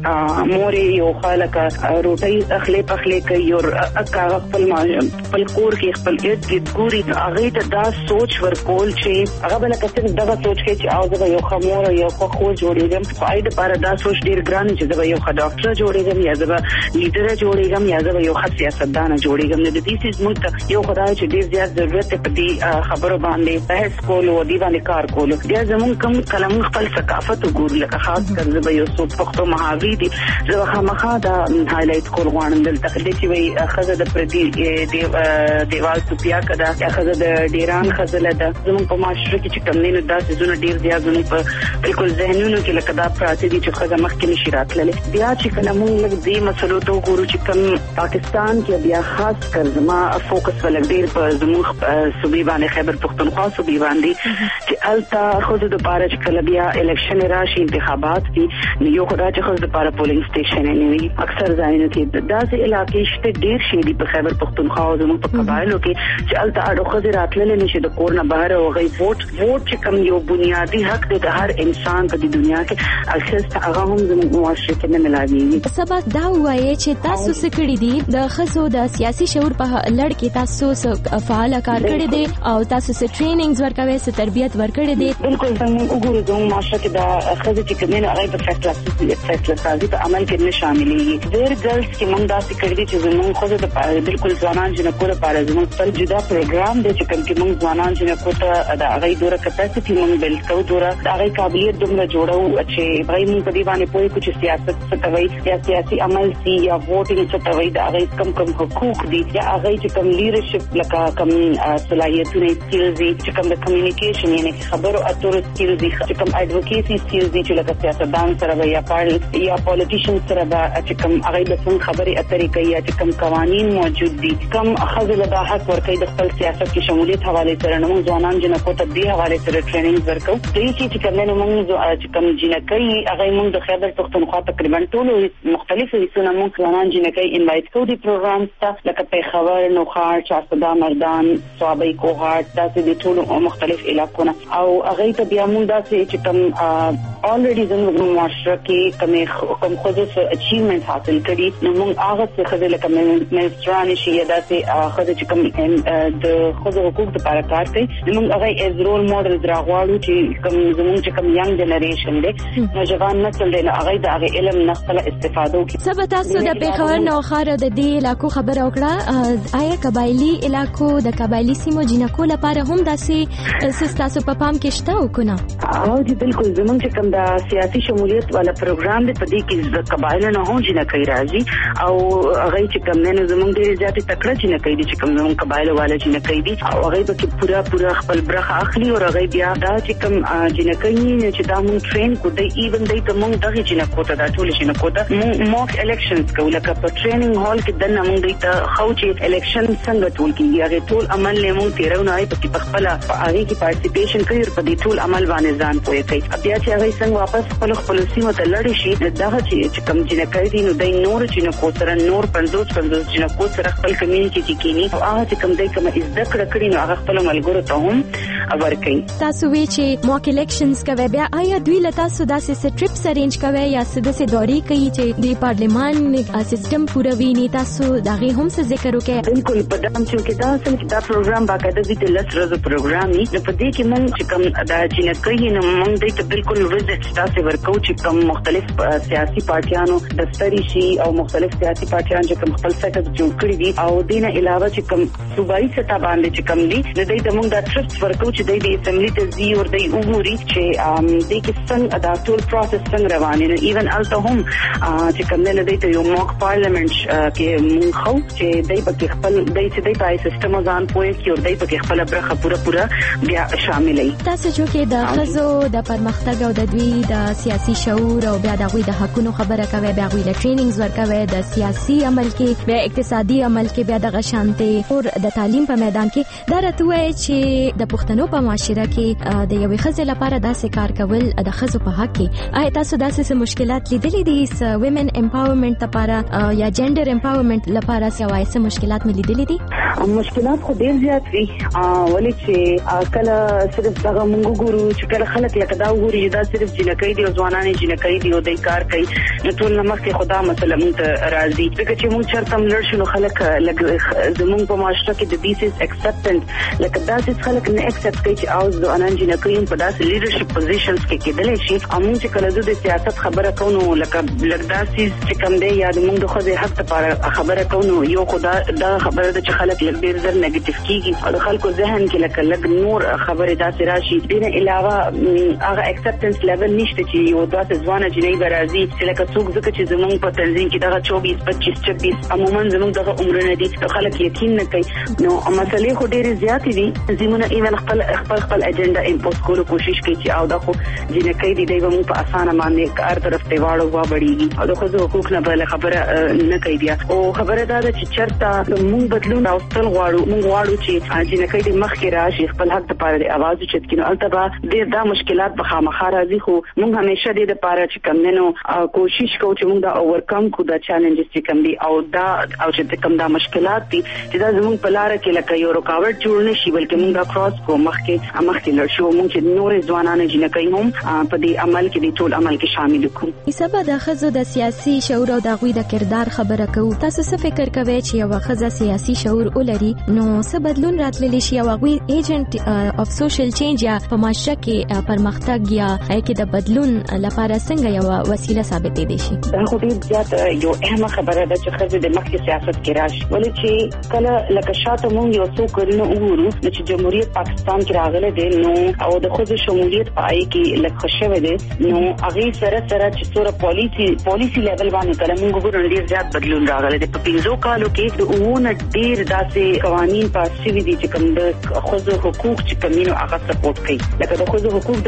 چې مورې یو خالقه روټي اخلي پخلي کوي او هغه خپل کور کې خپل دې ګوري هغه ته دا سوچ ورکول چې هغه بل کسب دغه سوچ کې چې او زه یو خمور یو خو جوړېږم فائدہ لپاره دا سوچ ډیر ګران چې زه یو ډاکټر جوړېږم یا زه لیډر جوړېږم یا زه یو سیاستدان جوړېږم نو د دې سیس موږ یو خدای چې ډیر زیات ضرورت په دې خبرو باندې بحث کول او دې باندې کار کول بیا زموږ کوم کلام خپل ثقافت وګورل لکه خاص کر زه یو څو پښتو محاورې دي زه خامخا دا هایلایټ کول غواړم دلته چې وي خزه د پردي دیوال سپیا کده یا خزه د ډیران خزله ده زموږ په معاشره کې چې کم نه داسې زونه ډیر زیات زونه په بالکل ذهنونو کې لکه دا پراته دي چې خزه مخکې نشي راتللې بیا چې کله موږ لږ دې مسلو ته وګورو چې کوم پاکستان کې بیا خاص کر زما فوکس ولګ ډیر په زموږ صوبې باندې خیبر پختونخوا صوبې باندې چې التا خود د پاره چې کله بیا الیکشن راشي انتخابات دي نو یو خدای چې خود د پاره پولینګ سټیشن نه وي اکثر ځایونه کې داسې علاقې شته ډیر شي دي په خیبر پختونخوا او زموږ په قبایلو کې چې التا اړو خزر راتلل نشي د کور نه بهر او غي ووټ چې کوم یو بنیادی حق دی د هر انسان په دنیا کې اکثر هغه هم زموږ معاشره کې نه ملاوي. سبا دا وایي چې تاسو سکړی دي د خزو د سیاسي شعور په لړ کې تاسو فعال کار کړی دي او تاسو څه ټریننګز ورکوي څه تربیت ورکړی دي. بالکل څنګه وګورئ د معاشره کې د خزو چې کومه هغه په فیصله سازي په عمل کې نه شاملېږي. ډېر ګرلز چې موږ داسې کړی دي چې زموږ خزو د بالکل ځوانان جنکو لپاره زموږ خپل جدا پروګرام دی چې کوم کې موږ ځوانان جنکو ته د هغه دوره کپاسټي موږ بل کوو دوره د هغه قابلیت دومره جوړو چې هغه موږ په دې باندې پوهې کو چې سیاست څه کوي یا سیاسي عمل سي یا ووټینګ څه کوي د هغه کم حقوق دي یا هغه چې کوم لیډرشپ لکه کوم صلاحیتونه سکلز دي چې کوم د کمیونیکیشن یعنی خبرو اترو سکلز دي چې کوم ایڈوکیسی سکلز دي چې لکه سیاستدان سره یا پالیټیشن سره چې کوم هغه د څنګه خبري اترې کوي یا چې کوم قوانين موجود دي کوم خزل د حق ورکړي د خپل سیاست کې شمولیت حواله سره نو ځوانان جنکو ته دی حواله سره ټریننګ ورکو دوی چې کوم نو موږ چې کوم جنکې هغه موږ د خیبر پختونخوا تقریبا ټول مختلفو حصو موږ ځوانان جنکې انوایټ کوو د پروګرام ته لکه پیښور نوخار چارسده مردان صوابۍ کوهاټ داسې د ټولو مختلف علاقونه او هغه ته بیا موږ داسې چې کوم already زموږ معاشره کې کوم خصوصي اچیومنت حاصل کړي نو موږ هغه څه خزه لکه منستران شي یا داسې خزه چې کوم د خزه حقوق لپاره کار کوي موږ هغه از رول ماډل دراغواړو چې کوم زموږ چې کوم ینګ جنریشن دی نوجوان نسل دی هغه د هغه علم نه خپل استفاده وکړي. سبا تاسو د پیښور نوخار د دې علاقو خبره وکړه آیا قبایلی علاقو د قبایلی سیمو جنکو لپاره هم داسې تاسو په پام کې شته وکنه؟ او دي بالکل زموږ چې کوم د سیاسي شمولیت والا پروګرام دی په دې کې د قبایلو نه هم جنکې راځي او هغه چې کوم نه زموږ ډېر زیاتې تکړه جنکې دي چې کوم زموږ قبایلو والا جنکې دي او هغه به کې پورا خپل برخه اخلي او هغه بیا دا چې کوم جنکې چې دا موږ ټرین کو دی ایون دی ته موږ دغه جنکو ته دا ټول جنکو ته موک الیکشنز کوو لکه په ټریننګ هال کې دنه موږ دی ته خو چې الیکشن څنګه ټول کیږي هغه ټول عمل له موږ تیرونه آی په خپل هغه کې پارټیسیپیشن کوي په دې ټول عمل باندې ځان پوهه کوي بیا چې هغه څنګه واپس خپل سیمه ته لړ شي دا چې کوم جنکې دي نو دای نور جنکو سره نور 50 جنکو سره خپل کمیونټي کې کینی او هغه چې کوم دای کوم زده کړی نو هغه خپل ملګرو ته هم ورکړي. تاسو وی چې موک الیکشنز کوي بیا آیا دوی له تاسو داسې ټریپس ارینج کوي یا سداسې دوري کوي چې د پارلیمان سیستم پوره ویني تاسو دغه هم څه ذکر وکړي؟ بالکل په دام چې دا څنګه دا پروګرام باقاعده د لسرزو پروګرام دی په دې کې موږ چې کوم دا جنکې نو موږ د بالکل وزټ تاسو ورکو چې کوم مختلف سیاسي پارټیانو د ستري شي او مختلف سیاسي پارټیان چې کوم خپل سیټ جوړ کړی دي او دینه علاوه چې کوم صوبایي سطح باندې چې کوم دي د دې موږ د ټرست ورکو چې د اسمبلی ته زی او د وګوري چې د کې څنګه دا ټول پروسس څنګه روان دي ایون الته هم چې کوم نه د یو موک پارلیمنت کې موږ خو چې دای په خپل دای چې دای په سیستم ځان پوهه کې او دای په خپل برخه پورا بیا شاملې. تاسو چې د خزو د پرمختګ او د دوی د سیاسي شعور او بیا د غوي د حقونو خبره کوي بیا غوي د ټریننګز ورکوي د سیاسي عمل کې بیا اقتصادي عمل کې بیا د غشانته او د تعلیم په میدان کې دا راته چې د پښتنو په معاشره کې د یوې خزې لپاره داسې کار کول د خزو په حق کې آیا تاسو داسې مشکلات لیدلې دي ویمن امپاورمنت لپاره یا جندر امپاورمنت لپاره څه مشکلات مې لیدلې دي؟ مشکلات خو ډیر زیات وي ولې چې کله صرف دغه موږ ګورو چې کله خلک لکه دا وګوري دا صرف جنکې دي او ځوانان جنکې دي او د کار کوي نو ټول نمخ خدا مثلا موږ راضي ځکه چې موږ چرته ملر شنو خلک زموږ په معاشره کې د بیسس اکسپټنس لکه داسې خلک نه اکسپټ کوي چې او ځوانان جنکې په داسې لیډرشپ پوزیشنز کې کېدل شي موږ چې کله د سیاست خبره کوو لکه داسې چې کوم دی یا موږ د خو حق لپاره خبره کوو یو خدا دا خبره چې خلک ډیر زر نیگیټیو کیږي او خلکو ذهن کې لکه لګ نور خبره داسې راشي دین علاوه هغه اکسپټنس لیول نشته چې یو داسې ځوانه جنۍ برازي چې لکه څوک ځکه چې زمونږ په تنظیم کې دغه 24 25 26 عموما زمونږ دغه عمرونه دي خلک یقین نه کوي نو مسلې خو ډېرې زیاتې دي زمونه ایون خپل اجنډا امپوز کولو کوشش کوي چې او دا خو جنکې دي دوی موږ په اسانه باندې کار طرف ته واړو وا بړيږي او د خو حقوق نه بل خبره نه کوي بیا او خبره دا ده چې چرته موږ بدلون راوستل غواړو موږ غواړو چې جنکې د مخ کې راشي خپل حق لپاره د आवाज اوچت کینو البته ډېر دا مشکلات به خامخا راځي خو موږ همیشه د لپاره چې کوم نه کوشش کوو چې موږ دا اوورکم کو دا چیلنجز چې کوم دي او چې کوم دا مشکلات دي چې دا زموږ په لار کې لکه یو رکاوټ جوړ نشي بلکې موږ دا کراس کو مخکې لړشو موږ چې نور ځوانان جنکۍ هم په دې عمل کې د ټول عمل کې شامل کړو. سبا د ښځو د سیاسي شعور او د هغوی د کردار خبره کوو. تاسو څه فکر کوئ چې یوه ښځه سیاسي شعور ولري نو څه بدلون راتللی شي او هغوی ایجنټ اف سوشل چینج یا په معاشره کې پرمختګ یا کې د بدلون لپاره څنګه یوه وسیله ثابتېدی شي؟ دا خو ډېر زیات یو اهمه خبره ده چې ښځې د مخکې سیاست کې راشي ولې چې کله لکه شاته موږ یو څو کلونه وګورو چې جمهوریت پاکستان کې راغلی دی نو او د ښځو شمولیت په هغې کې لږ ښه شوی دی نو هغې سره چې څومره پالیسي لیول باندې کله موږ وګورو ډېر زیات بدلون راغلی دی. په 15 کالو کې د اوونه ډېر داسې قوانین پاس شوي دي چې کوم د ښځو حقوق چې کوم نو هغه سپورټ کوي لکه د ښځو حقوق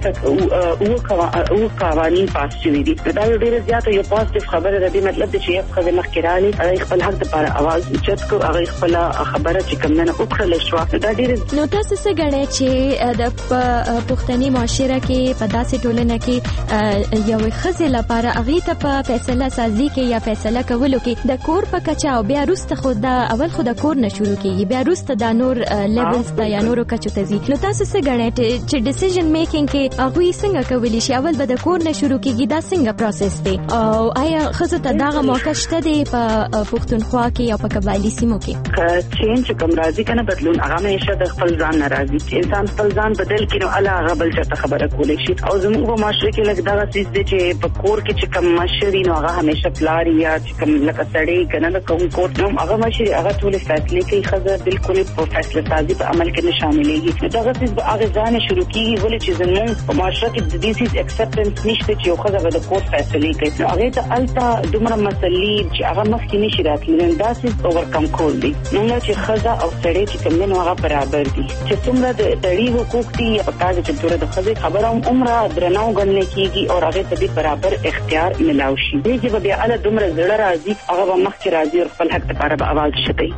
دپاره اوه قوانین پاس شوي دي. دا یو ډېره زیاته یو پازیټیف خبره ده. دې مطلب دی چې یو ښځې مخکې رالې هغې خپل حق دپاره اواز اوچت کړو هغې خپله خبره چې کوم نه وکړله شوه. دا ډېره نو تاسو څه ګڼئ چې د پښتني معاشره کې په داسې ټولنه کې یوې ښځې لپاره هغې ته په فیصله سازي کې یا فیصله کولو کې د کور په کچه او بیا وروسته خو دا اول خو د کور نه شروع کېږي بیا وروسته دا نور لیولز ته یا نورو کچو ته ځي نو تاسو څه ګڼئ چې ډیسیژن میکینګ کې هغوی څنګه کولی شي؟ اول به د کور نه شروع کېږي دا څنګه پروسس دی او آیا ښځو ته دغه موقع شته دی په پښتونخوا کې یا په قبایلي سیمو کې؟ که چینج کوم راځي که نه بدلون هغه همیشه د خپل ځان نه راځي چې انسان خپل ځان بدل کړي نو الله هغه بل چاته خبره کولی شي او زموږ په معاشره کې لږ دغه څیز دی چې په کور کې چې کوم مشر وي نو هغه همیشه پلار یا چې کوم لکه سړی که نه د کوم کور نو هغه مشر هغه ټولې فیصلې کوي ښځه بالکل په فیصله سازي په عمل کې نه شاملېږي نو دغه څیز به هغې ځانه شروع کېږي ولې چې زموږ په معاشره کې د دې څیز اکسپټنس نشته چې یو ښځه به د کور فیصلې کوي نو هغې ته هلته دومره مسلې چې هغه مخکې نشي راتللی دا څیز اوورکم کول دي نو چې ښځه او سړی چې کوم دی نو هغه برابر دي چې څومره د سړي حقوق دي یا پکار دي چې د ښځې خبره هم عمره درنه وګڼلی کېږي او هغې ته دې برابر اختیار ملاو شي دې چې به بیا هله دومره زړه راځي هغه به مخکې راځي او خپل حق دپاره به اواز شدی.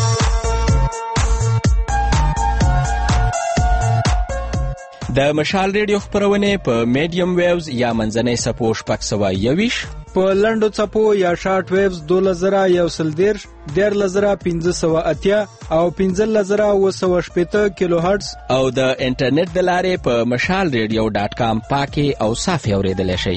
د مشال ریډیو خپرونې په میډیم ویوز یا منځنۍ څپو 621 په لنډو څپو یا شارټ ویوز 2110 14580 او 15780 کیلو هرتز او د انټرنیټ د لارې په mashalradio.com پاکي او صافي اوریدلی شئ.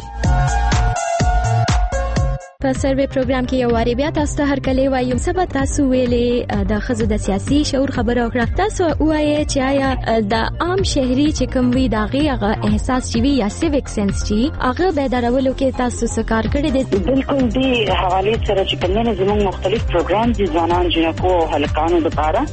په سروې پروګرام کې یو واری بیا تاسو ته هرکلی وایم سبا تاسو ویلې د ښځو د سیاسي شعور خبره وکړه تاسو ووایئ چې آیا د عام شهري چې کوم وي د هغې هغه احساس چې وي یا سیویک سینس چې هغه بیدارولو کې تاسو څه کار کړی دی؟ بالکل دې حوالې سره چې کوم نه زموږ مختلف پروګرام دي ځوانان جنکو او هلکانو دپاره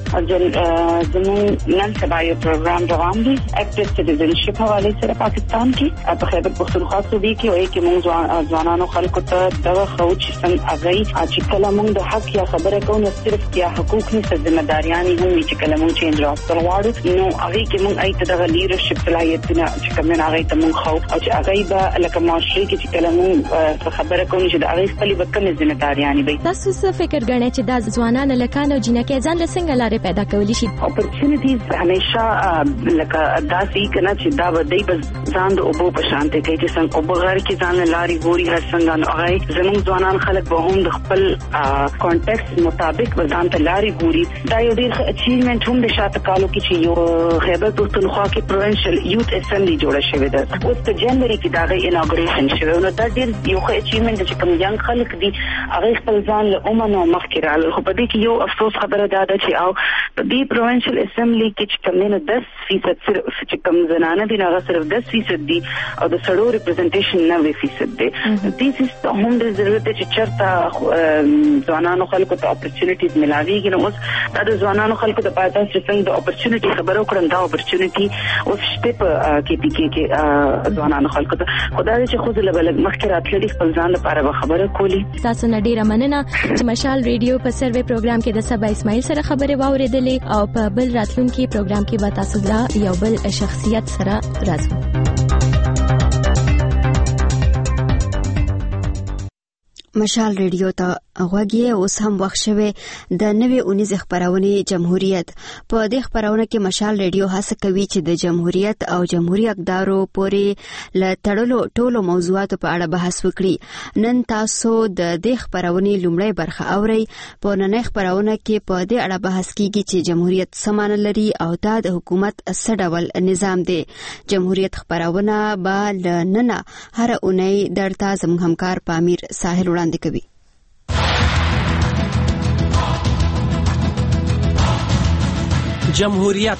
زموږ نن سبا یو پروګرام روان دی اکټیو سټیزنشپ حوالې سره پاکستان کې په خیبر پښتونخوا صوبې کې وایي چې موږ ځوانانو خلکو ته دغه او چې څنګه هغه چې کله موږ د حق یا خبره کوو نو صرف یا حقوق نه څه ذمہداریانې هم چې کله موږ چینج راوستل غواړو نو هغه کې موږ ایت دغه لیډرشپ صلاحیتونه چې کوم نه هغه ته موږ خو او چې هغه به لکه معاشري کې چې کله موږ خبره کوو چې د هغه خپل وکړه ذمہداریانې به تاسو څه فکر غواړئ چې د ځوانانو لکانو جنکې ځان له څنګه لارې پیدا کولی شي؟ اپورچونټیز همیشه لکه داسې کنه چې دا ودی بس ځان د اوبو په شان ته کوي چې څنګه اوبو غر کې ځان لارې ګوري هر څنګه نو هغه زموږ ځوانان خلک به هم د خپل کانټیکست مطابق ځان ته لارې ګوري دا یو ډېر ښه اچیومنټ هم د شاته کالو کې چې یو خیبر پښتونخوا کې پروینشل یوت اسمبلی جوړه شوې ده اوس په جنوري کې د هغې اناګوریشن شوی نو دا ډېر یو ښه اچیومنټ چې کوم ینګ خلک دي هغې خپل ځان له عمر نه مخکې رالل خو په دې کې یو افسوس خبره دا ده چې او په دې پروینشل اسمبلی کې چې کوم نه 10% صرف چې کوم زنانه دي هغه صرف 10% دي او د سړو ریپرزنټیشن 90% دی دې سیستم هم د ضرورت دی چې چرته ځوانانو خلکو ته اپورچونټیز ملاویږي نو اوس دا د ځوانانو خلکو د پاتې چې څنګه د اپورچونټي خبرو کړم دا اپورچونټي اوس شته په کې ځوانانو خلکو ته خدای دې چې خو له بل مخکې راتللی خپل ځان لپاره خبره کولی. تاسو نه ډیره مننه چې مشال ریډیو په سروې پروګرام کې د سبا اسماعیل سره خبرې واورېدلې او په بل راتلونکي پروګرام کې به تاسو دا یو بل شخصیت سره راځو. مشال ریډیو ته غوږی اوس هم وخت شوه د نوې اونیز خبرونه جمهوریت په دې خبرونه کې مشال ریډیو هڅه کوي چې د جمهوریت او جمهوریت اقدارو پورې ل تړلو ټولو موضوعاتو په اړه بحث وکړي. نن تاسو د دې خبرونه لومړی برخه اورئ. په نننۍ خبرونه کې په دې اړه بحث کیږي چې جمهوریت سمانه لري او دا د حکومت څه ډول نظام دی. جمهوریت خبرونه به نن هر اونۍ درته زموږ همکار پامیر ساحل وړاندې کوي. جمهوریت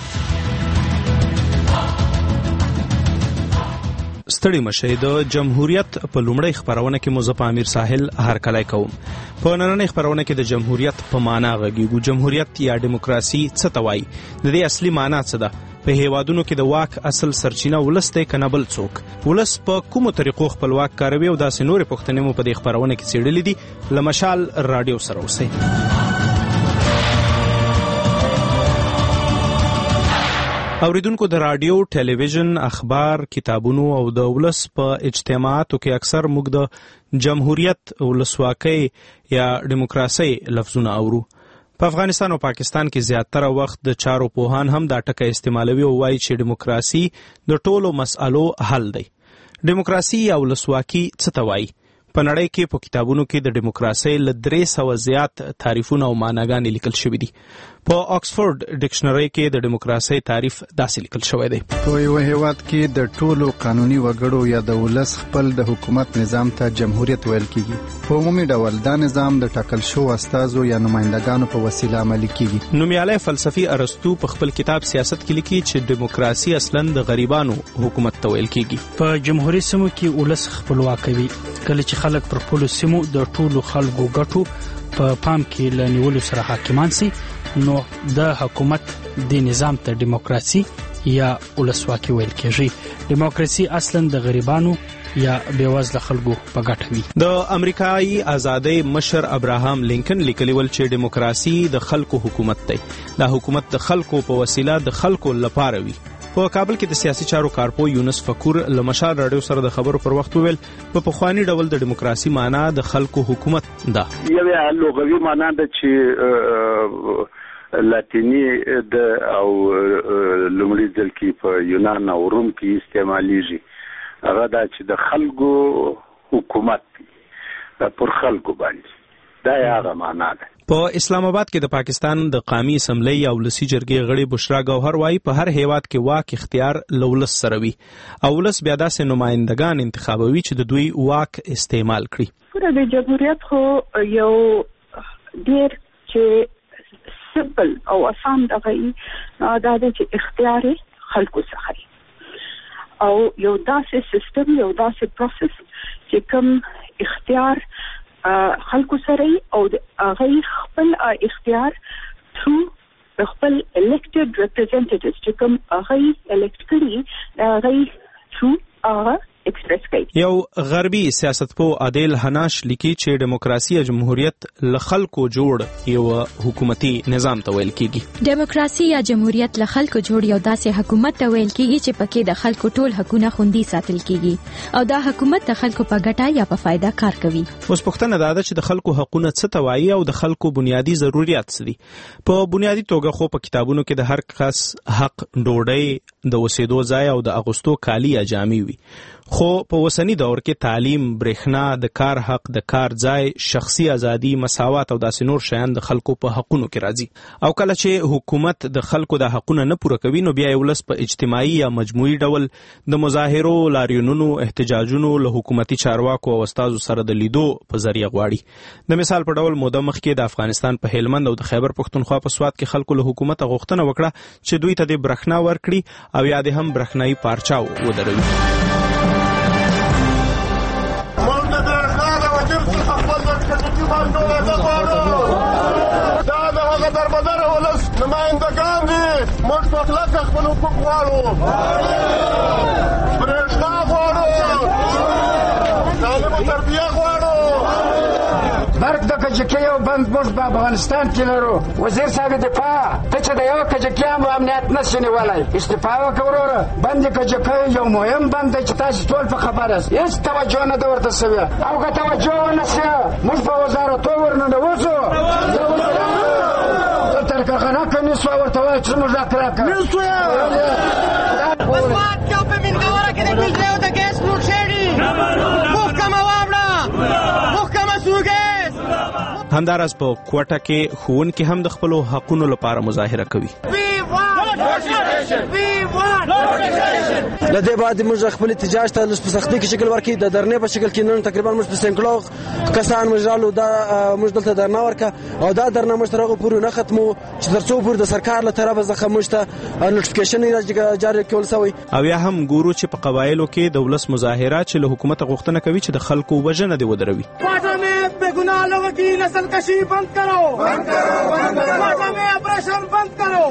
ستړي مشه د جمهوریت په لومړی خبرونه کې مزه امیر ساحل هرکلی کوم. په نننۍ خبرونه کې د جمهوریت په معنا غږیږو. جمهوریت یا دیموکراسي څه ته وایي؟ د دې اصلي معنا څه ده؟ په هیوادونو کې د واک اصل سرچینه ولس دی که نه بل څوک؟ ولس په کومو طریقو خپل واک کاروي او داسې نورې پوښتنې مو په دې خبرونه کې څېړلې دي. له مشال راډیو سره اوسئ. اوریدونکو، د رادیو، ټلویزیون، اخبار، کتابونو او د ولس په اجتماعاتو کې اکثر موږ د جمهوریت، ولسواکۍ یا دیموکراسۍ لفظونه اورو. په افغانستان او پاکستان کې زیاتره وخت د چارو پوهان هم دا ټکی استعمالوي او وایي چې دیموکراسي د ټولو مسألو حل دی. دیموکراسي یا ولسواکي څه ته وایي؟ په نړۍ کې په کتابونو کې د دیموکراسۍ له 300 زیات تعریفونه او معناګانې لیکل شوي دي. په آکسفورد ډکشنري کې د دیموکراسۍ تعریف داسې لیکل شوی دی: په یو هیواد کې د ټولو قانوني وګړو یا د ولس خپل د حکومت نظام ته جمهوریت ویل کیږي. په عمومي ډول دا نظام د ټاکل شوو استازو یا نمائندګانو په وسیله عملي کیږي. نومیالی فلسفي ارسطو په خپل کتاب سیاست کې لیکي چې دیموکراسي اصلاً د غریبانو حکومت ته ویل کیږي. په جمهوریت سیمو کې ولس خپلواک وي. کله چې خلک پر خپلو سیمو د ټولو خلکو ګټو په پام کې له نیولو سره حاکمان سي، نو د حکومت د نظام ته دیموکراسي یا ولسواکي ویل کېږي. دیموکراسي اصلا د غریبانو یا بیوزله خلکو په ګټه وي. د امریکایي آزادۍ مشر ابراهام لینکن لیکلی ول چې دیموکراسي د خلکو حکومت دی. دا حکومت د خلکو په وسیله د خلکو لپاره وي. په کابل کې د سیاسي چارو کارپو یونس فکور له مشال راډیو سره د خبرو پر وخت وویل په پخواني ډول د دیموکراسي معنا د خلکو حکومت ده. یوه لغوي معنا ده چې لاتینی د او لومړي ځل کې په یونان او روم کې استعمالېږي. هغه دا چې د خلکو حکومت پر خلکو باندې، دا هغه معنا ده. په اسلام آباد کې د پاکستان د قومي اسمبلی او ولسی جرګې غړي بشرا ګوهر وايي په هر هیواد کې واک اختیار له ولس سره وي او ولس بیا داسې نمائندګان انتخابوي چې د دوی واک استعمال کړي. د جمهوریت خو یو ډیر چې سمپل او آسان دغه دا د اختیار خلکو څخه او یو داسې سیستم، یو داسې پروسس چې کوم اختیار خلکو سره او هغه خپل اختیار ثرو خپل elected representatives چې کوم هغه elect کړي هغه ثرو هغه ایکسپریس کوي. یو غربي سیاستپوه عادل حناش لیکي چې دیموکراسي یا جمهوریت له خلکو جوړ یو حکومتي نظام ته ویل کیږي. دیموکراسي یا جمهوریت له خلکو جوړ یو داسې حکومت ته ویل کیږي چې پکې د خلکو ټول حقونه خوندي ساتل کیږي او دا حکومت د خلکو په ګټه یا په فایده کار کوي. اوس پوښتنه دا ده چې د خلکو حقونه څه ته وایي او د خلکو بنیادی ضرورت څه دي. په بنیادی توګه خو په کتابونو کې د هر کس حق ډوډۍ، د اوسېدو ځای او د اغوستو کالي یا جامې وي. خو په اوسنی دور کې تعلیم، برېښنا، د کار حق، د کار ځای، شخصي ازادي، مساوات او داسې نور شیان د خلکو په حقونو کې راځي. او کله چې حکومت د خلکو د حقونو نه پوره کوي نو بیا یې ولس په اجتماعي یا مجموعي ډول د مظاهرو، لاریونونو، احتجاجونو له حکومتي چارواکو او استازو سره د لیدو په ذریعه غواړي. د مثال په ډول موده مخکې د افغانستان په هلمند او د خیبر پښتونخوا په سوات کې خلکو له حکومت غوښتنه وکړه چې دوی ته د برېښنا ورکړي او یا د هم برېښنايي پارچاو ودروي. دا د هغه دربدره ولس نمایندګان دي. موږ په کلکه خپل حقوق غواړو، برېښنا غواړو، تعلیم او تربیه غواړو. درک د کجکي یو بند موږ په افغانستان کې لرو. وزیر صاحب دفاع ته چې د یو کجکي هم امنیت نشي نیولای استعفا وکړه وروره. بند کجکي یو مهم بند دی چې تاسو ټول په خبره یاست. هیڅ توجه نه ده ورته شوې او که توجه ونه شي موږ په وزارتو ورننوځو تر کارخانه کې نسو ورته وایي چې موږ دا کار کوو. مسوات کې په منګوره کې د فلټر د ګیس لوډ شېډي محکمه واوړه محکمه سوګیس. همداراز په کوټه کې ښوونکي هم د خپلو حقونو لپاره مظاهره کوي. د دې بعد موږ خپل احتجاج ته په سختۍ کې شکل ورکړي د درنې په شکل کې نن تقریبا موږ په سنکلو کسان مجرالو دا موږ دلته درنه ورکړه او دا درنه موږ تر هغه پورې نه ختمو چې ترڅو پورې د سرکار له طرفه څخه موږ ته نوټیفیکیشن جاری کول شوی. او یا هم ګورو چې په قبایلو کې د ولس مظاهرات چې له حکومت غوښتنه کوي چې د خلکو وژنه دې ودروي. کوټه میں بےگناہ لوگوں کی نسل کشی بند کرو کوټه میں آپریشن بند کرو.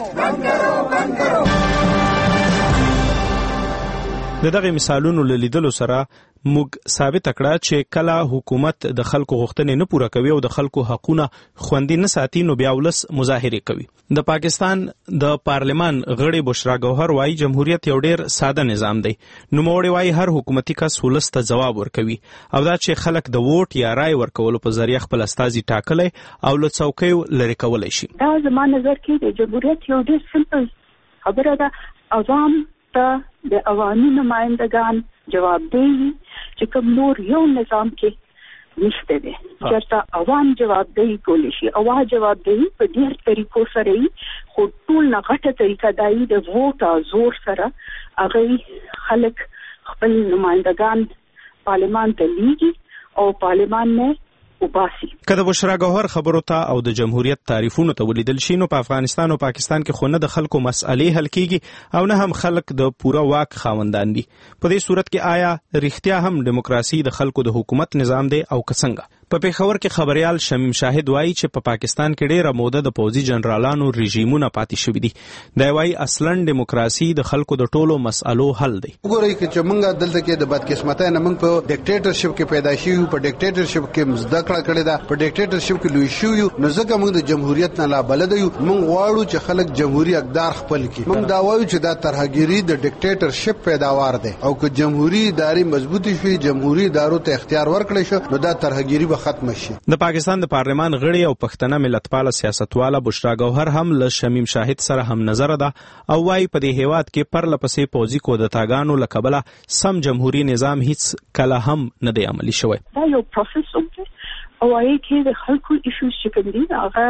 دغه مثالونو لیدلو سره موږ ثابت کړه چې کله حکومت د خلکو غوښتنې نه پوره کوي او د خلکو حقونه خوندي نه ساتي نو بیا ولس مظاهره کوي. د پاکستان د پارلمان غړي بشرا گوهر وايي جمهوریت یو ډیر ساده نظام دی. نوموړی وايي هر حکومتي کس ولس ته جواب ورکوي او دا چې خلک د ووټ یا رای ورکولو په ذریعہ خپل استازي ټاکلی او له څوکیو لرې کولی شي. دا زما نظر کې د جمهوریت یو ډیر سمپل خبره ده. عوام ته د عوامي نمائندگان جوابدهي چې کوم نور یو نظام کې نشته دي. چېرته عوام جوابدهي کولی شي. عوام جوابدهي په ډېر طریقو سره یې خو ټول نه غټه طریقه دا یې د ووټ زور سره هغه خلک خپل نمائندگان پارلمان ته لیږي او پارلمان نه وباسي. کله بشرا گوهر خبرو ته او د جمهوریت تعریفونو ته ولیدل شي نو په افغانستان او پاکستان کې خو نه د خلکو مسئلې حل کیږي او نه هم خلک د پوره واک خاوندان دي. په دې صورت کې آیا رښتیا هم دیموکراسي د خلکو د حکومت نظام دی او که څنګه؟ په پیښور کې خبريال شمیم شاهد وایي چې په پاکستان کې ډېره موده د پوځي جنرالانو رژیمونه پاتې شوي دي. دا وایي اصلاً دیموکراسي د خلکو د ټولو مسألو حل دی. وګورئ چې موږ دلته کې د بدقسمتۍ نه موږ په ډیکټیټرشپ کې پیدا شوو، په ډیکټیټرشپ کې زده کړه کړې ده، په ډیکټیټرشپ کې لوی شوو. نو ځکه موږ د جمهوریت نه لا بلد یو. موږ غواړو چې خلک جمهوریت اقدار خپل کړي. موږ دا وایو چې دا ترهګری د ډیکټیټرشپ پیداوار دی او که جمهوریت ادارې مضبوطی شي، جمهوریت ادارو ته اختیار ورکړي شو نو دا ترهګری به ختم شي. د پاکستان د پارلمان غړي او پښتنه ملتپاله سیاستواله بشرا گوهر هم له شمیم شاهد سره هم نظر ده او وايي په دې هیواد کې پرلپسې پوځي کودتاګانو له کبله سم جمهوریت نظام هیڅ کله هم نه دی عملي شوی. دا یو پروسس دی او هغه کې د خلکو ایشوز چې کوم دي هغه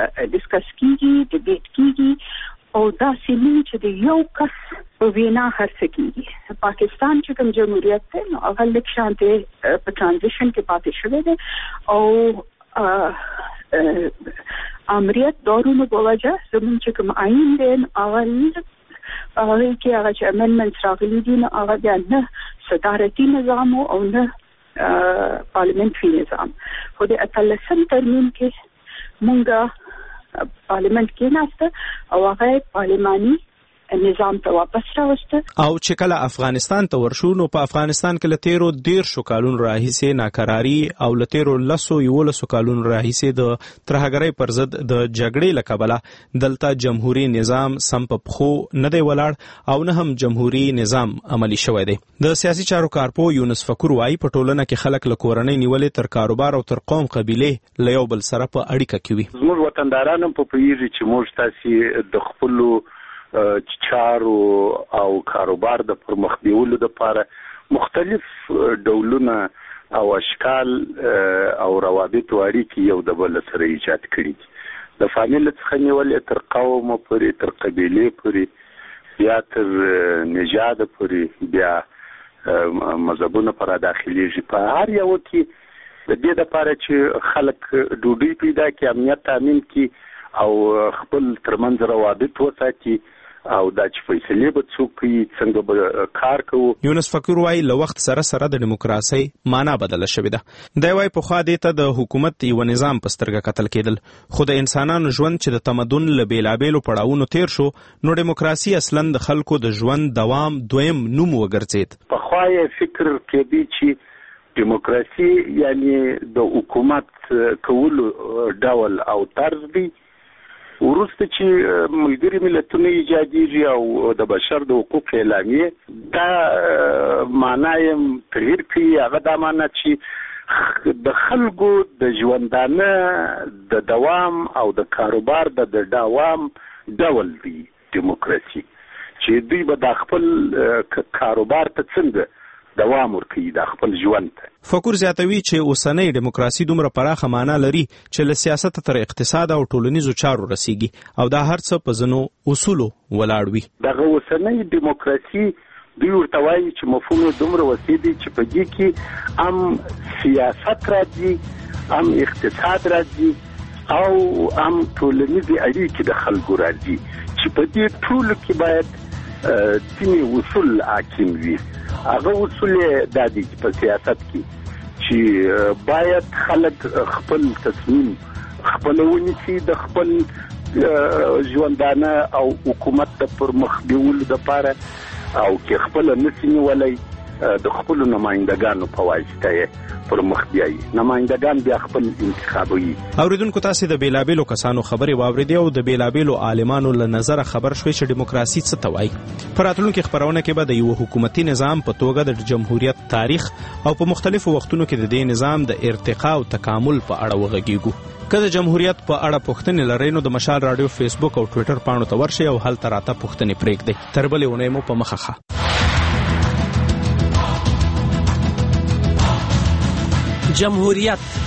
ډیسکس کیږي، ډیبیټ کیږي او دا سیمه چې د یو کس په وینا هرڅ کیږي. پاکستان چې کوم جمهوریت دی نو هغه لیک شانته په ترانزیشن کې پاتې شوی دی او امریت دورونو په وجه زموږ چې کوم آئین دی هغه کې هغه چې امندمنټس راغلي دي نو هغه د نه صدارتي نظام او نه پارلیمنټري نظام. خو د 18 ترمیم کې مونږه پارلیمنت کې ناسته او هغه پارلماني نظام ته واپس راوسته. او چې کله افغانستان ته ورشو نو په افغانستان کې له 13 کالونو راهیسې ناکراری او له 11 کالونو راهیسې د ترهګرۍ پر ضد د جګړې له کبله دلته جمهوریت نظام سم په پخو نه دی ولاړ او نه هم جمهوریت نظام عملی شوی دی. د سیاسي چارو کارپو یونس فکر وايي په ټولنه کې خلک له کورنۍ نیولې تر کاروبار او تر قوم قبيله له یو بل سره په اړیکه کې وي. زموږ وطنداران په پیږي چې موږ تاسو د خپل چارو او کاروبار د پرمخ بیولو لپاره مختلف ډولونه او اشکال او روابط او اړیکې یو د بل سره ایجاد کړي. د فامیل څخه نیولې تر قوم پورې، تر قبيله پورې، بیا تر نژاد پورې، بیا مذهبونه پر داخليږي. په هر یو کې د دې لپاره چې خلک ډوډۍ پیدا کړي، امنیت تامین کړي او خپل ترمنځ روابط وساتي او دا چې فیصله به څوک کوي څنګه به کار کوو. یونس فکر وايي له وخت سره سره د دیموکراسي معنا بدله شوې ده. دا وايي په خوا دې ته د حکومت یو نظام په سترګه قتل کېدل. خو د انسانانو ژوند چې د تمدن له بیلابېلو پړاوونو تیر شو نو دیموکراسي اصلاً د خلکو د ژوند دوام دویم نوم وګرځید. په خوا یې فکر کېدی چې دیموکراسي یعنی د حکومت کولو ډول او طرز دی. وروسته چې ملګري ملتونه ایجادېږي او د بشر د حقوق اعلامیه دا معنا یې تغییر کوي. هغه دا معنا چې د خلکو د ژوندانه د دوام او د کاروبار د دوام ډول دی دیموکراسي، چې دوی به د خپل کاروبار ته څنګه دوام ورکوي د خپل ژوند ته. فکر زیاتوي چې اوسنۍ دیموکراسي دومره پراخه معنا لري چې له سیاست تر اقتصاد او ټولنیزو چارو رسیږي او دا هر څه په ځینو اصولو ولاړ وي. دغه اوسنۍ دیموکراسي دوی ورته وایي چې مفهوم یې دومره وسیع دی چې په دې کې هم سیاست راځي، هم اقتصاد راځي او هم ټولنیزې اړیکې د خلکو راځي، چې په دې ټولو کې باید ځینې اصول حاکم وي. هغه اصول دا دي چې په سیاست کې چې باید خلک خپل تصمیم خپل ونیسي د خپل ژوندانه او حکومت د پرمخ بیولو لپاره، او کې خپل نسي نیولای د خپل نمائندګانو په واسطه یې پرمخ بیایي. نمائندګان بیا خپل انتخابوي. اوریدونکو تاسو د بیلابیلو کسانو خبرې واوریدې او د بیلابیلو عالمانو له نظره خبر شوي چې دیموکراسي څه ته وایي. په راتلونکي خبرونه کې به د یو حکومتي نظام په توګه د جمهوریت تاریخ او په مختلفو وختونو کې د دې نظام د ارتقا او تکامل په اړه وغږیږو. که د جمهوریت په اړه پوښتنې لرئ نو د مشال رادیو فیسبوک او ټویټر پاڼو ته ورشئ او هلته راته پوښتنې پرېږدئ. تر بلې اونۍ مو په مخه ښه. جمهوریت